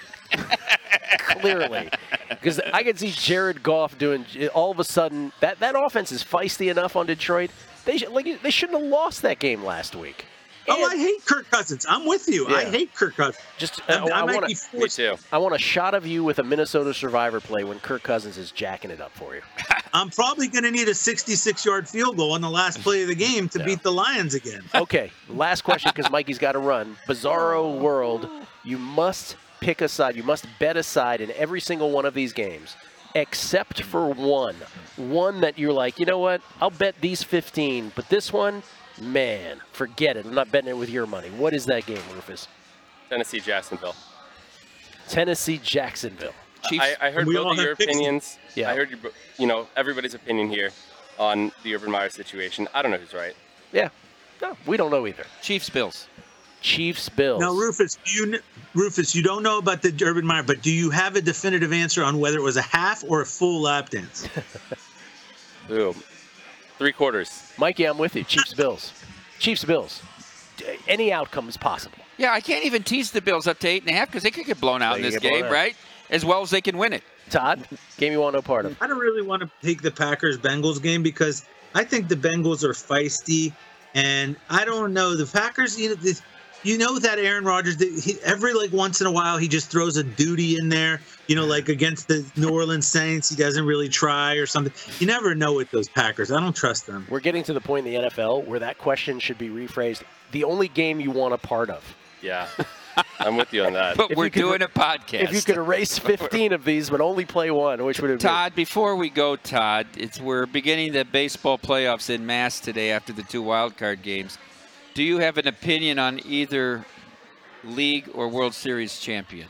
Clearly. Because I can see Jared Goff doing, all of a sudden, that, that offense is feisty enough on Detroit. They, sh- like, they shouldn't have lost that game last week. Oh, And I hate Kirk Cousins. I'm with you. I Yeah. hate Kirk Cousins. Just, I, uh, I, I might want be to Me forced. too. I want a shot of you with a Minnesota Survivor play when Kirk Cousins is jacking it up for you. I'm probably going to need a sixty-six yard field goal on the last play of the game to Yeah. beat the Lions again. Okay, last question because Mikey's got to run. Bizarro world, you must pick a side. You must bet a side in every single one of these games, except for one. One that you're like, you know what? I'll bet these fifteen, but this one, man, forget it. I'm not betting it with your money. What is that game, Rufus? Tennessee, Jacksonville. Tennessee, Jacksonville. Chiefs. I, I heard We both all of your have picks. opinions. Yeah. I heard your, you know everybody's opinion here on the Urban Meyer situation. I don't know who's right. Yeah. No, we don't know either. Chiefs, Bills. Chiefs, Bills. Now, Rufus, do you kn- Rufus, you don't know about the Urban Meyer, but do you have a definitive answer on whether it was a half or a full lap dance? Ooh, three quarters. Mikey, I'm with you. Chiefs, Bills. Chiefs, Bills. Any outcome is possible. Yeah, I can't even tease the Bills up to eight and a half because they could get blown out They in this could get blown game, out. right? As well as they can win it. Todd, game you want no part of. I don't really want to take the Packers-Bengals game because I think the Bengals are feisty, and I don't know the Packers. You know, this, you know that Aaron Rodgers, he, every like once in a while, he just throws a duty in there. You know, like against the New Orleans Saints, he doesn't really try or something. You never know with those Packers. I don't trust them. We're getting to the point in the N F L where that question should be rephrased. The only game you want a part of. Yeah, I'm with you on that. But If we're you could- doing a podcast. If you could erase fifteen of these but only play one, which would it be? Todd, before we go, Todd, it's we're beginning the baseball playoffs in mass today after the two wild card games. Do you have an opinion on either league or World Series champion?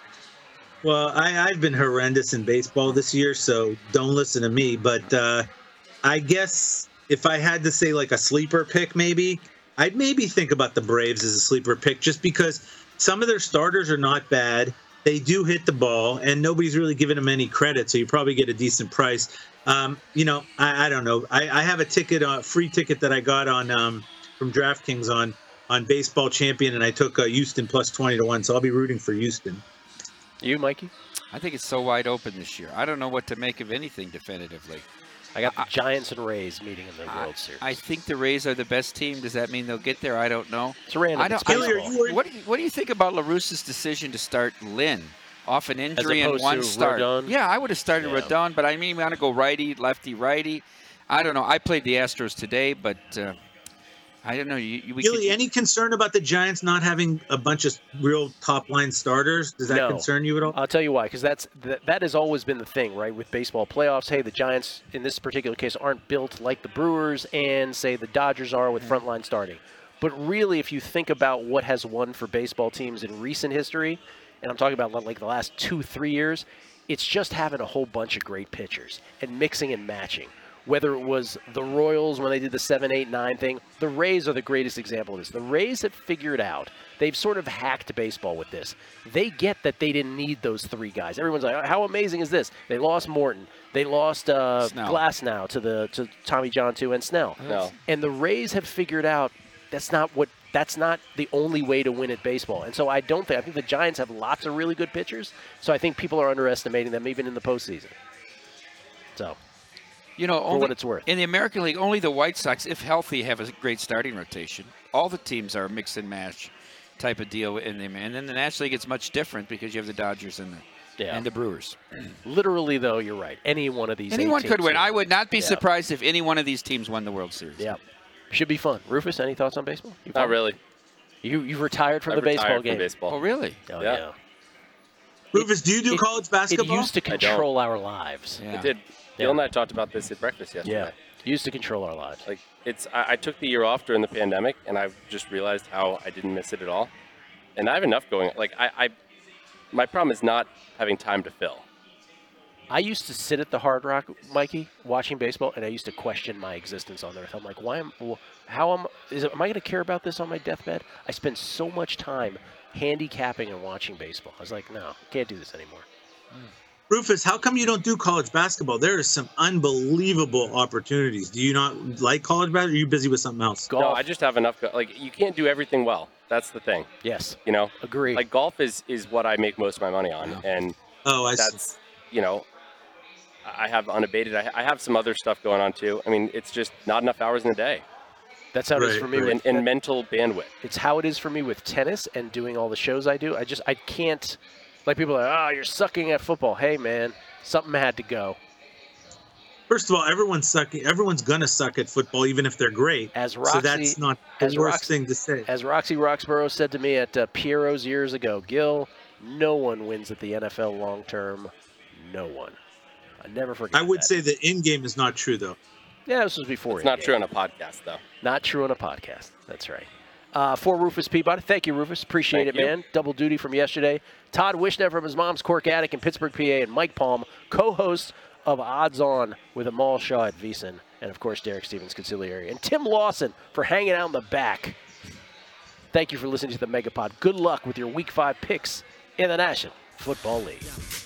Well, I, I've been horrendous in baseball this year, so don't listen to me. But uh, I guess if I had to say like a sleeper pick, maybe I'd maybe think about the Braves as a sleeper pick, just because some of their starters are not bad. They do hit the ball, and nobody's really giving them any credit, so you probably get a decent price. Um, you know, I, I don't know. I, I have a ticket, a free ticket that I got on um, from DraftKings on on Baseball Champion, and I took uh, Houston plus twenty to one, so I'll be rooting for Houston. You, Mikey? I think it's so wide open this year. I don't know what to make of anything definitively. I got the Giants and Rays meeting in the World Series. I think the Rays are the best team. Does that mean they'll get there? I don't know. It's random. I don't, It's I baseball. Gilly, are you what, do you, what do you think about LaRusse's decision to start Lynn off an injury and opposed one to start? Rodon? Yeah, I would have started Yeah. Rodon, but I mean, we want to go righty, lefty, righty. I don't know. I played the Astros today, but uh, I don't know. You, you, we Gilly, could- any concern about the Giants not having a bunch of real top-line starters? Does that No. concern you at all? I'll tell you why, because that's that, that has always been the thing, right? With baseball playoffs, hey, the Giants in this particular case aren't built like the Brewers and say the Dodgers are with frontline starting. But really, if you think about what has won for baseball teams in recent history, and I'm talking about like the last two, three years, it's just having a whole bunch of great pitchers and mixing and matching. Whether it was the Royals when they did the seven, eight, nine thing, the Rays are the greatest example of this. The Rays have figured out, they've sort of hacked baseball with this. They get that they didn't need those three guys. Everyone's like, how amazing is this? They lost Morton. They lost uh, Snell. Glasnow to the to Tommy John too and Snell. No. And the Rays have figured out that's not what that's not the only way to win at baseball. And so I don't think I think the Giants have lots of really good pitchers. So I think people are underestimating them even in the postseason. So You know, for only, what it's worth. in the American League, only the White Sox, if healthy, have a great starting rotation. All the teams are a mix and match type of deal in them. And then the National League, it's much different because you have the Dodgers and the, Yeah. and the Brewers. Literally, though, you're right. Any one of these eight Anyone could teams win. I would not be Yeah. surprised if any one of these teams won the World Series. Yeah. Should be fun. Rufus, any thoughts on baseball? You Not fun? really. You you retired from I the retired baseball from game. baseball. Oh, really? Oh, Yeah. yeah. Rufus, do you do It- college It basketball? used to I don't. control our lives. Yeah. It did. Yeah. Bill and I talked about this at breakfast yesterday. Yeah. Used to control our lives. Like it's, I, I took the year off during the pandemic, and I just realized how I didn't miss it at all. And I have enough going. Like I, I my problem is not having time to fill. I used to sit at the Hard Rock, Mikey, watching baseball, and I used to question my existence on Earth. I'm like, why am, well, how am, is it, am I going to care about this on my deathbed? I spend so much time handicapping and watching baseball. I was like, no, can't do this anymore. Rufus, how come you don't do college basketball? There are some unbelievable opportunities. Do you not like college basketball? Or are you busy with something else? Golf, No, I just have enough. Go- like you can't do everything well. That's the thing. yes, You know, agree. like golf is is what I make most of my money on, and Oh, I see. that's you know, I have unabated. I, I have some other stuff going on too. I mean, it's just not enough hours in a day, That's how it is Right, for me. right. With, and, and mental bandwidth. it's how it is for me with tennis and doing all the shows I do. I just, I can't, like people are like, oh, you're sucking at football. Hey, man, something had to go. First of all, everyone's sucking. Everyone's gonna suck at football, even if they're great. As so Roxy- that's not the as worst Roxy- thing to say. As Roxy Roxborough said to me at uh, Piero's years ago, Gil, no one wins at the N F L long term. No one. I never forget I would that. say the in game is not true, though. Yeah, this was before. It's not in-game. true on a podcast though. Not true on a podcast. That's right. Uh, for Rufus Peabody. Thank you, Rufus. Appreciate Thank it, you. man. Double duty from yesterday. Todd Wishnev from his mom's Cork Attic in Pittsburgh, P A, and Mike Palm, co-host of Odds On with Amal Shaw at VEASAN, and, of course, Derek Stevens, Conciliary, and Tim Lawson for hanging out in the back. Thank you for listening to the Megapod. Good luck with your Week five picks in the National Football League.